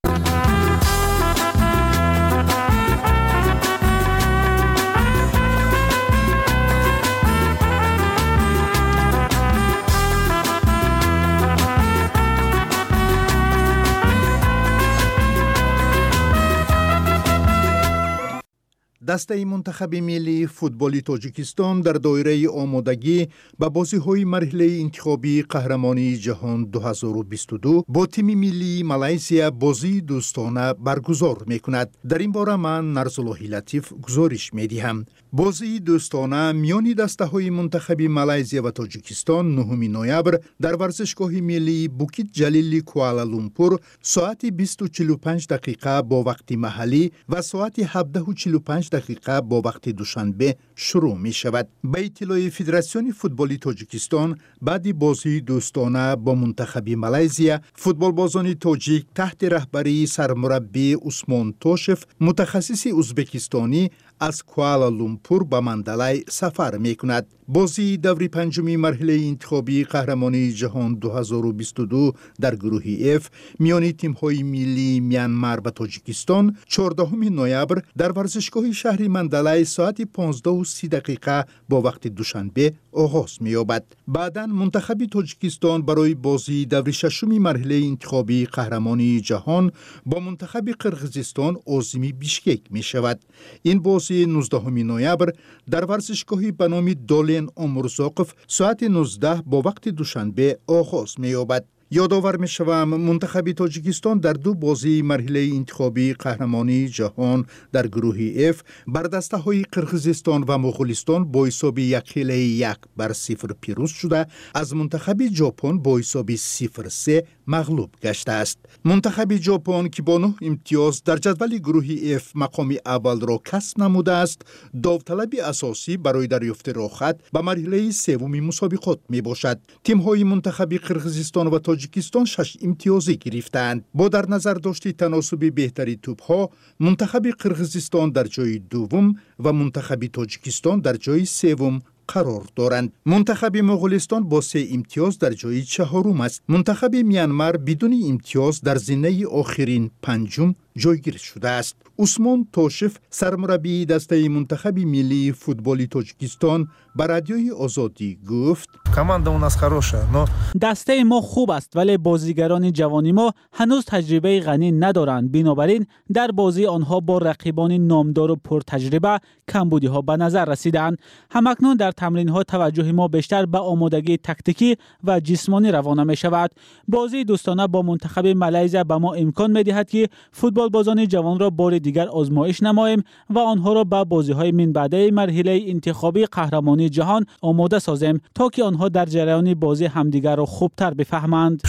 دسته منتخب ملی فوتبال تاجیکستان در دایره آمادگی به بازی‌های مرحله انتخابی قهرمانی جهان 2022 با تیم ملی مالزیا بازی دوستانه برگزار می‌کند. در این باره من نرسالله لطیف گزارش می‌دهم. بازی دوستانه میان دسته‌های منتخب مالزیا و تاجیکستان 9 نوامبر در ورزشگاه ملی بوکیت جلیل کوالالامپور ساعت 20:45 دقیقه با وقت محلی و ساعت 17:45 دقیقه با وقت دوشنبه شروع می شود. به اطلاع فدراسیون فوتبال تاجیکستان بعد بازی دوستانه با منتخب مالزیا، فوتبال بازان تاجیک تحت رهبری سرمربی عثمان توشف متخصص ازبکستانی از کوالالامپور به مندلای سفر می کند. بازی دور پنجمی مرحله انتخابی قهرمانی جهان 2022 در گروه F میان تیم‌های ملی میانمار و تاجیکستان 14 نوامبر در ورزشگاه شهر مندلای ساعت 15:30 دقیقه با وقت دوشنبه آغاز می‌یابد. بعداً منتخب تاجیکستان برای بازی دور ششم مرحله انتخابی قهرمانی جهان با منتخب قرقیزستان عازم بیشکک می‌شود. این بازی 19 نوامبر در ورزشگاهی به نام دولن امرزاقف ساعت 19 با وقت دوشنبه آغاز می‌یابد. یادآور می‌شوم منتخب تاجیکستان در 2 بازی مرحله انتخابی قهرمانی جهان در گروه F بر دسته‌های قرقیزستان و مغولستان با حساب 1-0 پیروز شده از منتخب ژاپن با حساب 0-3 مغلوب گشته است. منتخب ژاپن که با 9 امتیاز در جدول گروه F مقام اول را کسب نموده است، داوطلب اساسی برای دریافت راحت به مرحله سوم مسابقات میباشد. تیم‌های منتخب قرقیزستان و تاجیکستان 6 امتیازی گرفتند. با در نظر داشت تناسب بهتری توپ‌ها، منتخب قرقیزستان در جای دوم و منتخب تاجیکستان در جای سوم قرار دارند. منتخب مغولستان با 3 امتیاز در جای 4 است. منتخب میانمار بدون امتیاز در زینه آخرین 5 جایگیر شده است. عثمان توشف سرمربی دسته منتخب ملی فوتبال تاجیکستان به رادیوی آزادی گفت: دسته ما خوب است ولی بازیگران جوانی ما هنوز تجربه غنی ندارند. بنابراین در بازی آنها با رقیبان نامدار و پرتجربه کمبودی ها به نظر رسیدند. همکنون در تمرین ها توجه ما بیشتر به آمادگی تکتیکی و جسمانی روانه می شود. بازی دوستانه با منتخب مالزیا به ما امکان می دهد که فوتبال بازان جوان را بار دیگر آزمایش نماییم و آنها را به بازی‌های من بعده مرحله انتخابی قهرمانی جهان آماده سازیم تا که آنها در جریان بازی همدیگر را خوبتر بفهمند.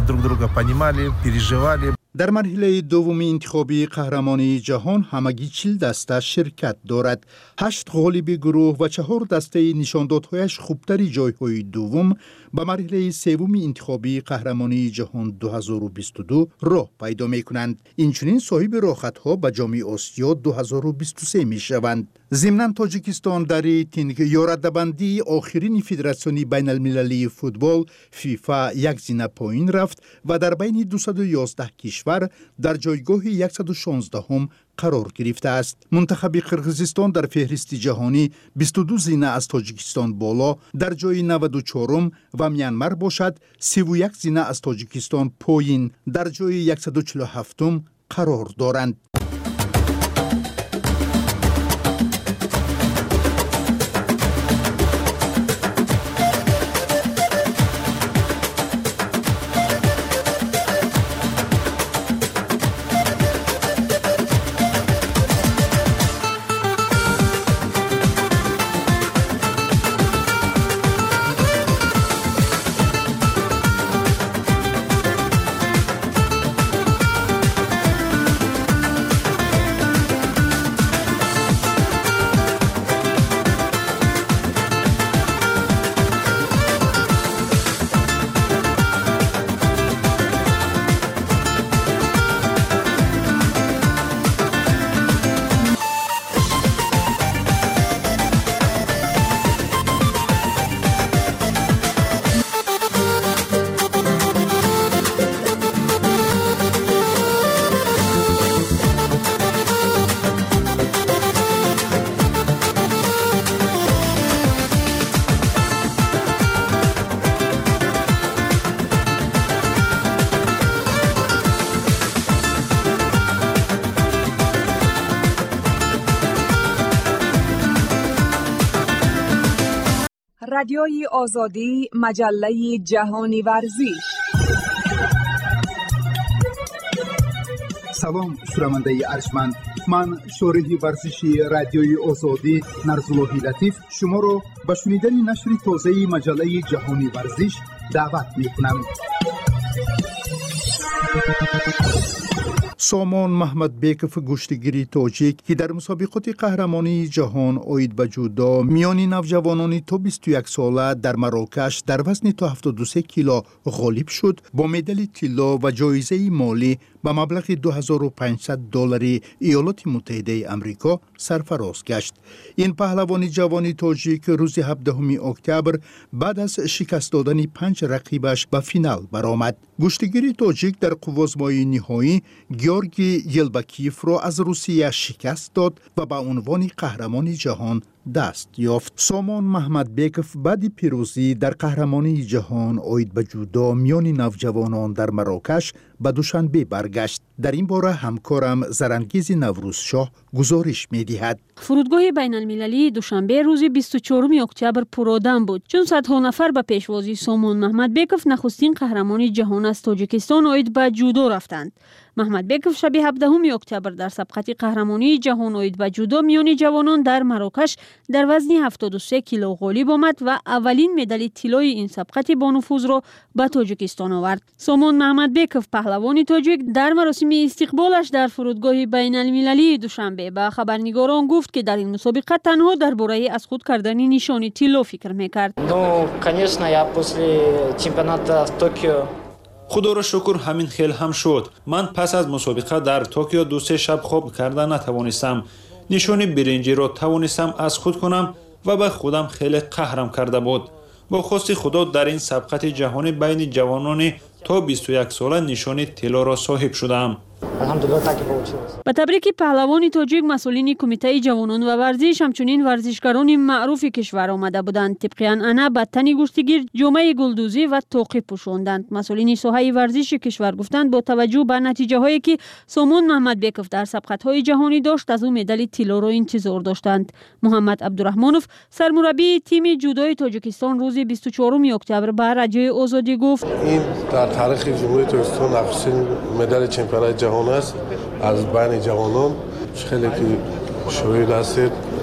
در مرحله دوم انتخابی قهرمانی جهان همگی 40 دسته شرکت دارد. 8 غالب گروه و 4 دسته نشاندادهایش خوبتری جایهای دوم به مرحله سوم انتخابی قهرمانی جهان 2022 راه پیدا می کنند. اینچنین صاحب راحت‌ها به جام آسیا 2023 می شوند. ضمناً تاجیکستان در ریتینگ یا رده‌بندی آخرین فدراسیون بین المللی فوتبال فیفا 1 زینه پایین رفت و در بین 211 کشور در جایگاه 116 قرار گرفته است. منتخب قرقیزستان در فهرست جهانی 22 زینه از تاجیکستان بالا در جای 94 و میانمار باشد 31 زینه از تاجیکستان پایین در جای 147 قرار دارند. رادیوی آزادی، مجله جهانی ورزش. سلام شنونده ارجمند، من شارح ورزشی رادیوی آزادی نرزاللهی لطیف شما را به شنیدن نشر تازه مجله جهانی ورزش دعوت می‌کنم. سامان محمدبیکوف گشتگیری تاجیک که در مسابقات قهرمانی جهان اید به جودو میان نوجوانان تا 21 ساله در مراکش در وزن تا 73 کیلو غالب شد، با مدال طلا و جایزه مالی به مبلغ $2500 ایالات متحده آمریکا سرفراز گشت. این پهلوان جوان تاجیک روز 17 اکتبر بعد از شکست دادن 5 رقیبش به فینال برآمد. گشتگیری تاجیک در قوزمای نهایی گیورگی یلبکیف را از روسیه شکست داد و به عنوان قهرمان جهان دست یافت. سامان محمدبیکوف بعد پیروزی در قهرمانی جهان اید به جودو میان نوجوانان در مراکش به دوشنبه برگشت. در این باره همکارم زرنگیز نوروزشاه گزارش می‌دهد. فرودگاه بین المللی دوشنبه روز 24 اکتبر پرآدم بود، چون صدها نفر به پیشوازی سامان محمدبیکوف نخستین قهرمان جهان از تاجیکستان اید به جودو رفتند. محمدبیکوف شب 17 اکتبر در سبقت قهرمانی جهان اید به جودو میان جوانان در مراکش در وزن 73 کیلو غالب آمد و اولین مدال طلای این سبقت با نفوذ را به تاجیکستان آورد. سامان محمدبیکوف پهلوان تاجیک در مراسم استقبالش در فرودگاه بین المللی دوشنبه به خبرنگاران گفت که در این مسابقه تنها درباره از خود کردن نشان طلا فکر می‌کرد. خدا را شکر همین خیل هم شد. من پس از مسابقه در توکیو 2-3 شب خواب کردن نتوانستم. نشان برنجی را توانستم از خود کنم و به خودم خیلی قهرم کرده بود. با خواست خدا در این سبقت جهانی بین جوانان تا 21 ساله نشان طلا را صاحب شدم. با تبریک پهلوان تاجیک مسئولین کمیته جوانان و ورزش همچنین ورزشکاران معروف کشور آمده بودند. طبق عنعنه به تن گشتگیر جامه گلدوزی و طاقی پوشاندند. مسئولین ساحه ورزش کشور گفتند با توجه به نتیجه هایی که سامان محمدبیکوف در سبقت های جهانی داشت از او مدال طلا را انتظار داشتند. محمد عبدالرحمانوف سرمربی تیم جودوی تاجیکستان روز 24 اکتبر به رادیوی آزادی گفت این در تاریخ جمهوری تاجیکستان نخستین مدال چمپیونات جهان است از بین جوانان. خیلی که شاید است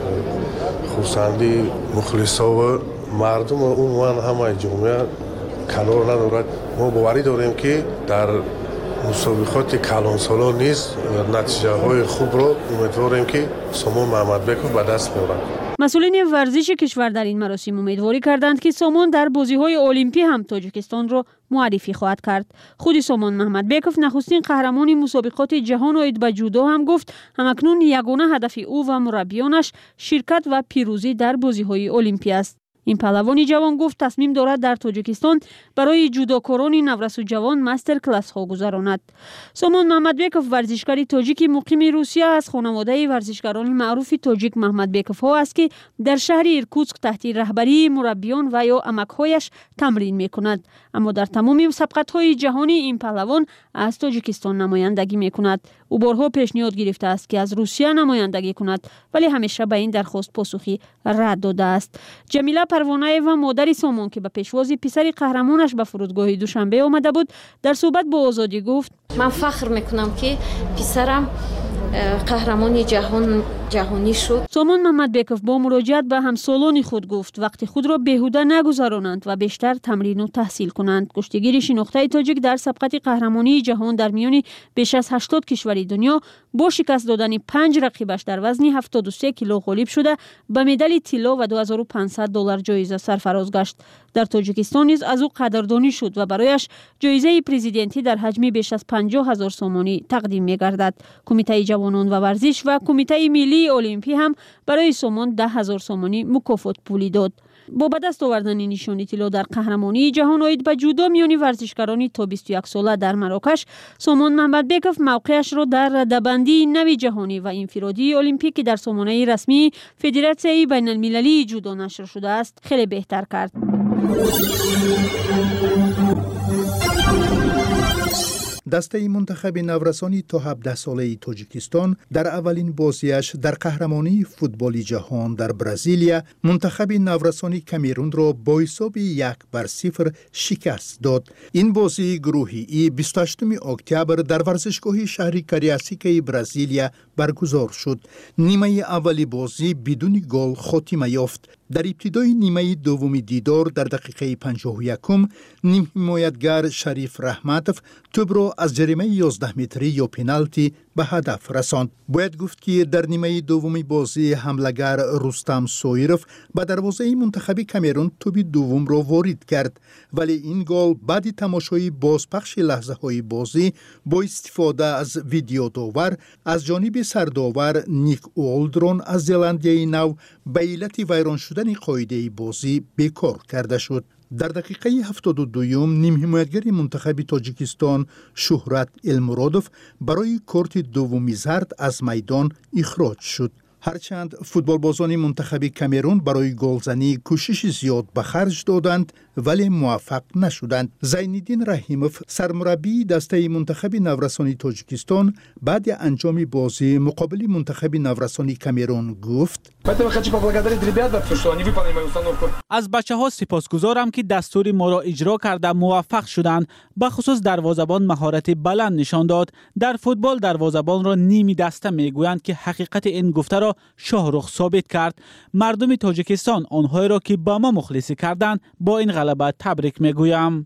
خورسندی مخلصا و مردم عموما همه جامعه کنار ندارد. ما باوری داریم که در مسابقات کلانسالا نیز نتیجه های خوب را امیدواریم که سامان محمدبیکوف به دست میارد. مسئولین ورزش کشور در این مراسم امیدواری کردند که سامان در بازی‌های المپی هم تاجیکستان را معرفی خواهد کرد. خود سامان محمدبیکوف نخستین قهرمان مسابقات جهان اید به جودو هم گفت همکنون یگانه هدف او و مربیانش شرکت و پیروزی در بازی‌های المپی است. این پهلوان جوان گفت تصمیم دارد در تاجیکستان برای جودوکاران نورسو جوان مستر کلاس ها گذراند. سامان محمدبیکوف ورزشکار تاجیک مقیم روسیه از خانواده ورزشکاران معروف تاجیک محمدبیکوف ها است که در شهر ایرکوتسک تحت رهبری مربیان و یا عمک‌هایش تمرین می‌کند. اما در تمام سبقت‌های جهانی این پهلوان از تاجیکستان نمایندگی می‌کند. او بارها پیشنهاد گرفته است که از روسیه نمایندگی کند، ولی همیشه به این درخواست پاسخی رد داده است. جمیله پروانه و مادر سامان که به پیشواز پسر قهرمانش به فرودگاه دوشنبه آمده بود در صحبت با آزادی گفت من فخر میکنم که پسرم قهرمان جهانی شد. سامان محمدبیکوف با مراجعت به همسالان خود گفت وقتی خود را بیهوده نگذرانند و بیشتر تمرین و تحصیل کنند. کشتیگیر شناخته تاجیک در سبقت قهرمانی جهان در میان بیش از 80 کشور دنیا با شکست دادن 5 رقیبش در وزن 73 کیلو غالب شده به مدال طلا و $2500 جایزه سرفراز گشت. در تاجیکستان نیز از او قدردانی شد و برایش جایزه پرزیدنتی در حجم بیش از 50,000 سومانی تقدیم می‌گردد. کمیته جوانان و ورزش و کمیته ملی المپی هم برای سامان 10,000 سومانی مکافات پولی داد. با به دست آوردن نشان طلا در قهرمانی جهان اید به جودو میان ورزشکاران تا 21 ساله در مراکش، سامان محمدبیکوف موقعش را در رده‌بندی نوی جهانی و انفرادی المپیک در سامانه رسمی فدراسیون بین المللی جودو نشر شده است خیلی بهتر کرد. دسته منتخب نورسانی تا 17 ساله تاجیکستان در اولین بازیش در قهرمانی فوتبال جهان در برزیلیا منتخب نورسانی کامرون را با حساب 1-0 شکست داد. این بازی گروهی 28 اکتبر در ورزشگاه شهر کاریاسیکا برزیلیا برگزار شد. نیمه اولی بازی بدون گل خاتمه یافت. در ابتدای نیمه دومی دیدار در دقیقه 51 نیم حمایتگر شریف رحمتوف توپ را از جریمه 11 متری یا پنالتی به هدف رساند. باید گفت که در نیمه دومی بازی حمله‌گر رستم سویروف به دروازه منتخب کامرون توپ دوم را وارد کرد، ولی این گل بعد تماشای بازپخش لحظه های بازی با استفاده از ویدیو داور از جانب سرداور نیک اولدرون از زلندیای نو به علت ویران شدن قاعده بازی بیکار کرده شد. در دقیقه 72 نیم حمایتگر منتخب تاجیکستان شهرت المرادوف برای کارت دومی زرد از میدان اخراج شد. هرچند فوتبالبازان منتخب کامرون برای گلزنی کوشش زیاد به خرج دادند ولی موفق نشدند. زینالدین رحیموف سرمربی دسته منتخب نورسانی تاجیکستان بعد انجام بازی مقابل منتخب نورسانی کامرون گفت: از بچه‌ها سپاسگزارم که دستور ما را اجرا کرده موفق شدند. به خصوص دروازه‌بان مهارت بلند نشان داد. در فوتبال دروازه‌بان را نیمی دسته میگویند که حقیقت این گفته را شاهرخ ثابت کرد. مردم تاجیکستان آنهایی را که با ما مخلصی کردند با این غلبه تبریک میگویم.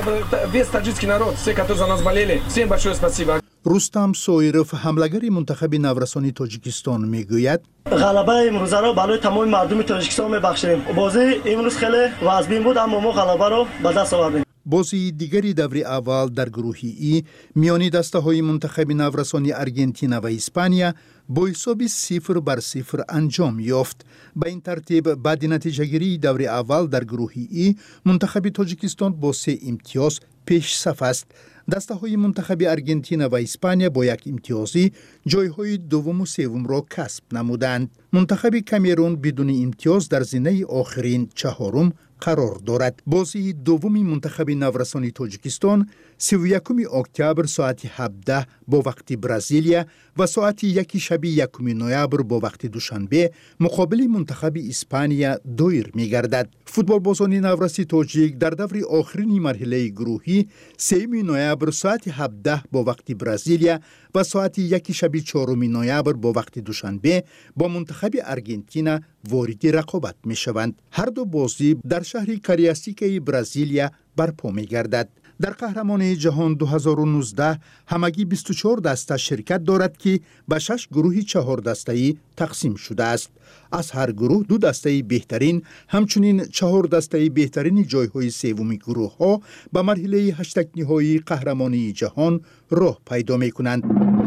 رستم سویروف حمله‌گر منتخب نورسانی تاجیکستان میگوید: غلبه امروز را برای تمام مردم تاجیکستان میبخشیم. بازی امروز خیلی وزبین بود اما ما غلبه را به دست آوردیم. بازی دیگری دور اول در گروهی ای میانی دسته های منتخب نورسانی ارژانتین و اسپانیا با حساب 0-0 انجام یافت. به این ترتیب بعد نتیجه گیری دور اول در گروهی ای منتخب تاجیکستان با 3 امتیاز پیش صف است. دسته های منتخب ارژانتین و اسپانیا با 1 امتیازی جایهای دوم و سوم را کسب نمودند. منتخب کامرون بدون امتیاز در زینه آخرین چهارم قرار دارد. بازی دومی منتخب نورسانی تاجیکستان 31 اکتبر ساعت 17 با وقت برزیلیا و ساعت 1 شب 1 نوامبر با وقت دوشنبه مقابل منتخب اسپانیا دایر می‌گردد. فوتبالبازان نورسی تاجیک در دور آخرین مرحله گروهی 3 نوامبر ساعت 17 با وقت برزیلیا و ساعت 1 شب 4 نوامبر با وقت دوشنبه با منتخب ارژانتین وارد رقابت می‌شوند. هر دو بازی در شهر کاریاسیکا برزیلیا برپا می‌گردد. در قهرمانی جهان 2019 همگی 24 دسته شرکت دارد که به 6 گروه 4 دسته‌ای تقسیم شده است. از هر گروه 2 دسته بهترین همچنین 4 دسته بهترین جایهای سوم گروه ها به مرحله 8 نهایی قهرمانی جهان راه پیدا می‌کنند.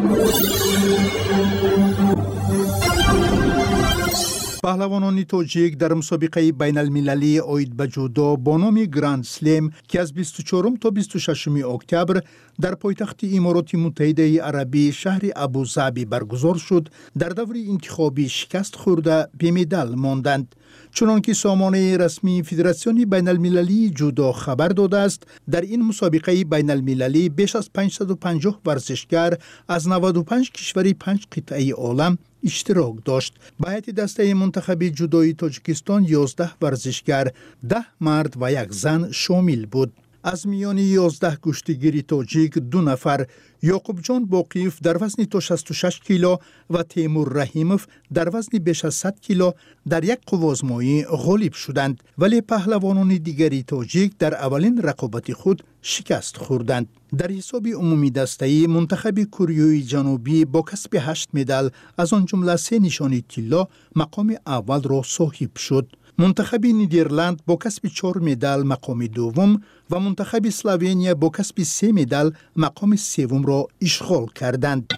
پهلوانان تاجیک در مسابقه بین المللی عاید به جودو با نام گراند سلم که از 24 تا 26 اکتبر در پایتخت امارات متحده عربی شهر ابوظبی برگزار شد، در دور انتخابی شکست خورده به مدال ماندند. چنانکه سامانه رسمی فدراسیون بین المللی جودو خبر داده است، در این مسابقه بین المللی بیش از 550 ورزشکار از 95 کشور 5 قطعه عالم اشتراک داشت. به هیئت دسته منتخب جودوی تاجیکستان 11 ورزشکار، 10 مرد و 1 زن شامل بود. از میان 11 کشتیگیر تاجیک 2 نفر یعقوب جان باقیف در وزن تا 66 کیلو و تیمور رحیموف در وزن بیش از 100 کیلو در یک قوازمایی غالب شدند، ولی پهلوانان دیگری تاجیک در اولین رقابت خود شکست خوردند. در حساب عمومی دسته‌ای منتخب کره جنوبی با کسب 8 مدال از آن جمله 3 نشانی طلا مقام اول را صاحب شد. منتخب نیدرلند با کسب 4 مدال مقام دوم و منتخب اسلوونیا با کسب 3 مدال مقام سوم را اشغال کردند.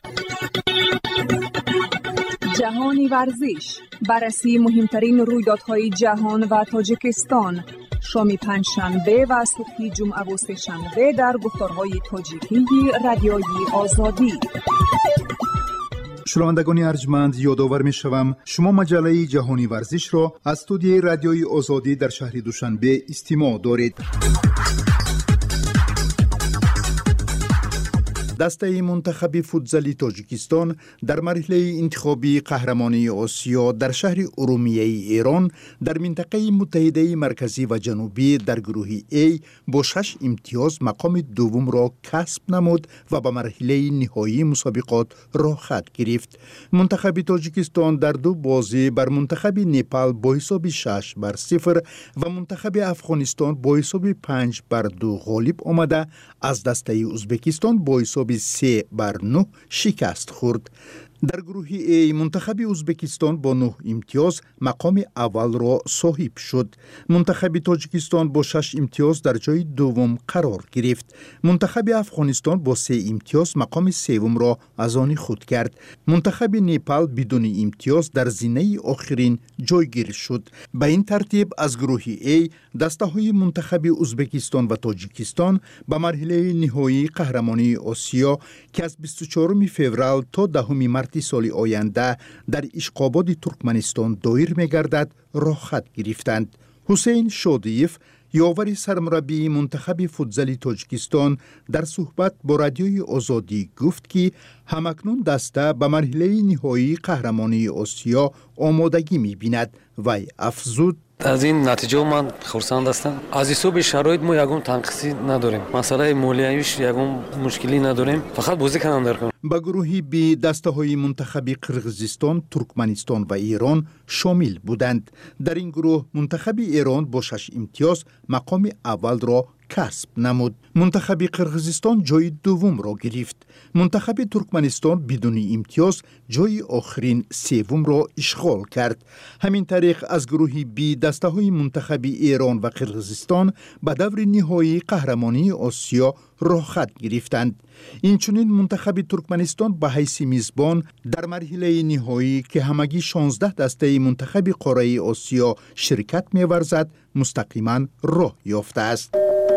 جهانی ورزش، بررسی مهمترین رویدادهای جهان و تاجیکستان، شام پنجشنبه و صبح جمعه و سه‌شنبه در گفتارهای تاجیکی رادیوی آزادی. شنوندگان ارجمند، یادآور می‌شوم شما مجله جهانی ورزش را از استودیوی رادیوی آزادی در شهر دوشنبه استماع دارید. دسته منتخب فوتزالی تاجیکستان در مرحله انتخابی قهرمانی آسیا در شهر ارومیه ایران در منطقه متحده مرکزی و جنوبی در گروه A با 6 امتیاز مقام دوم را کسب نمود و به مرحله نهایی مسابقات راه خط گرفت. منتخب تاجیکستان در 2 بازی بر منتخب نپال با حساب 6-0 و منتخب افغانستان با حساب 5-2 غالب آمده از دسته ازبکستان با حساب 3-9 شکست خورد. در گروه A منتخب ازبکستان با 9 امتیاز مقام اول را صاحب شد. منتخب تاجیکستان با 6 امتیاز در جای دوم قرار گرفت. منتخب افغانستان با 3 امتیاز مقام سوم را از آن خود کرد. منتخب نپال بدون امتیاز در زینه آخرین جایگیر شد. به این ترتیب از گروه A دسته های منتخب ازبکستان و تاجیکستان به مرحله نهایی قهرمانی آسیا که از 24 فوریه تا 10 مارس سال آینده در اشقاباد ترکمنستان دایر می‌گردد راه خط گرفتند. حسین شادیف یاور سرمربی منتخب فوتزالی تاجیکستان در صحبت با رادیوی آزادی گفت که همکنون دسته به مرحله نهایی قهرمانی آسیا آمادگی می‌بیند و افزود از این نتیجه من خرسند هستم. از حساب شرایط ما یگون تنقیصی نداریم. مسئله مالیویش یگون مشکلی نداریم. فقط بازی کننده کنیم. با گروهی B دسته های منتخب قرغیزستان، ترکمنستان و ایران شامل بودند. در این گروه منتخب ایران با 6 امتیاز مقام اول را کسب نمود. منتخب قرغیزستان جای دوم را گرفت. منتخب ترکمنستان بدون امتیاز جای آخرین سوم را اشغال کرد. همین طریق از گروه B دسته های منتخب ایران و قرغیزستان به دور نهایی قهرمانی آسیا راه خط گرفتند. اینچنین منتخب ترکمنستان به حیث میزبان در مرحله نهایی که همگی 16 دسته منتخب قاره آسیا شرکت می‌ورزد مستقیما راه یافته است.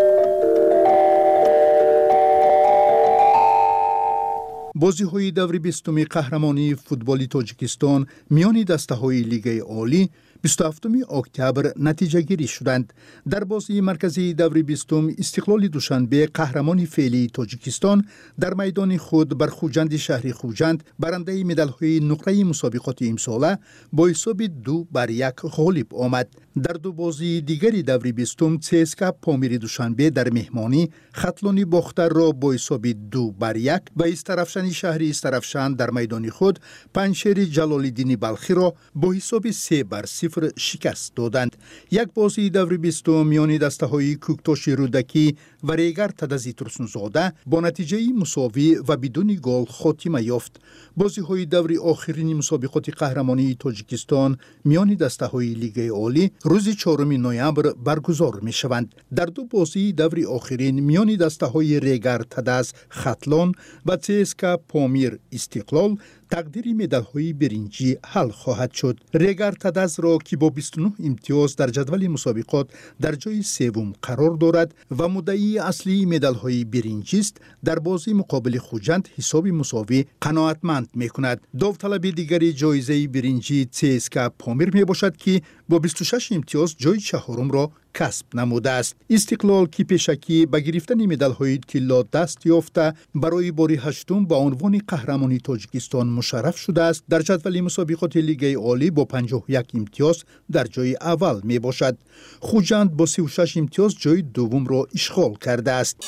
بازی‌های دور 20 قهرمانی فوتبالی تاجیکستان میان دسته‌های لیگ عالی 27 اکتبر نتیجه گیری شدند. در بازی مرکزی دور 20 استقلال دوشنبه قهرمان فعلی تاجیکستان در میدان خود بر خوجند شهر خوجند برنده مدال‌های نقره مسابقات امساله با حساب 2-1 غالب آمد. در 2 بازی دیگری دور 20 CSKA پامیر دوشنبه در مهمانی خطلانی باختر را با حساب 2-1 و استرافشان شهر استرافشان در میدان خود پنشیر جلال‌الدین بلخی را با حساب 3-0 شکست دادند. یک بازی دور 20 میان دسته‌های کوکتاش رودکی و ریگر تدزی ترسونزاده با نتیجه مساوی و بدون گل خاتمه یافت. بازی‌های دور آخرین مسابقات قهرمانی تاجیکستان میان دسته‌های لیگ عالی روز 4 نوامبر برگزار می‌شوند. در 2 بازی دور آخرین میان دسته‌های ریگر تدز خطلان و CSKA پامیر استقلال تقدیر مدال‌های برنجی حل خواهد شد. ریگر تدز را که با 29 امتیاز در جدول مسابقات در جای سوم قرار دارد و مدعی اصلی مدال‌های برنجی است، در بازی مقابل خوجند حساب مساوی قناعتمند می‌کند. داوطلب دیگری جایزه برنجی CSKA پامیر میباشد که با 26 امتیاز جای چهارم را کسب نموده است. استقلال که پیشکی به گرفتن مدال‌های طلا دست یافته برای بار 8 به عنوان قهرمانی تاجیکستان مشرف شده است، در جدول مسابقات لیگ عالی با 51 امتیاز در جای اول می باشد. خوجند با 36 امتیاز جای دوم را اشغال کرده است.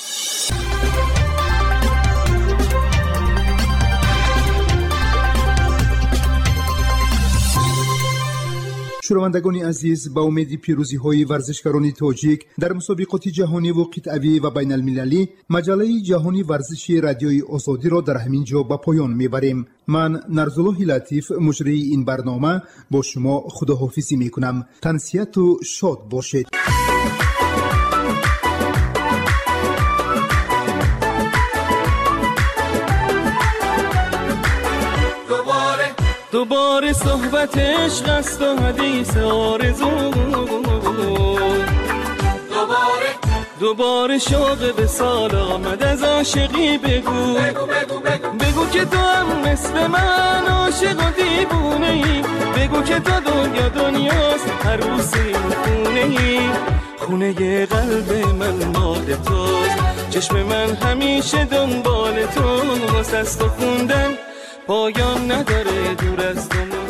شنوندگان عزیز، با امید پیروزی های ورزشکاران تاجیک در مسابقات جهانی و قطعی و بین المللی، مجله جهانی ورزشی رادیوی آزادی را در همین جا به پایان میبریم. من نرزالله لطیف مجری این برنامه با شما خداحافظی میکنم. تنسیت و شاد باشید. دوباره صحبت عشق است و حدیث آرزو، دوباره شوق به سال آمد از عاشقی. بگو بگو که تو هم مثل من عاشق و دیوونه ای. بگو که تو دنیاست هر روز این خونه ای. خونه قلب من مال توست، چشم من همیشه دنبال تو، واسه است و خوندن پایان نداره، دور از تو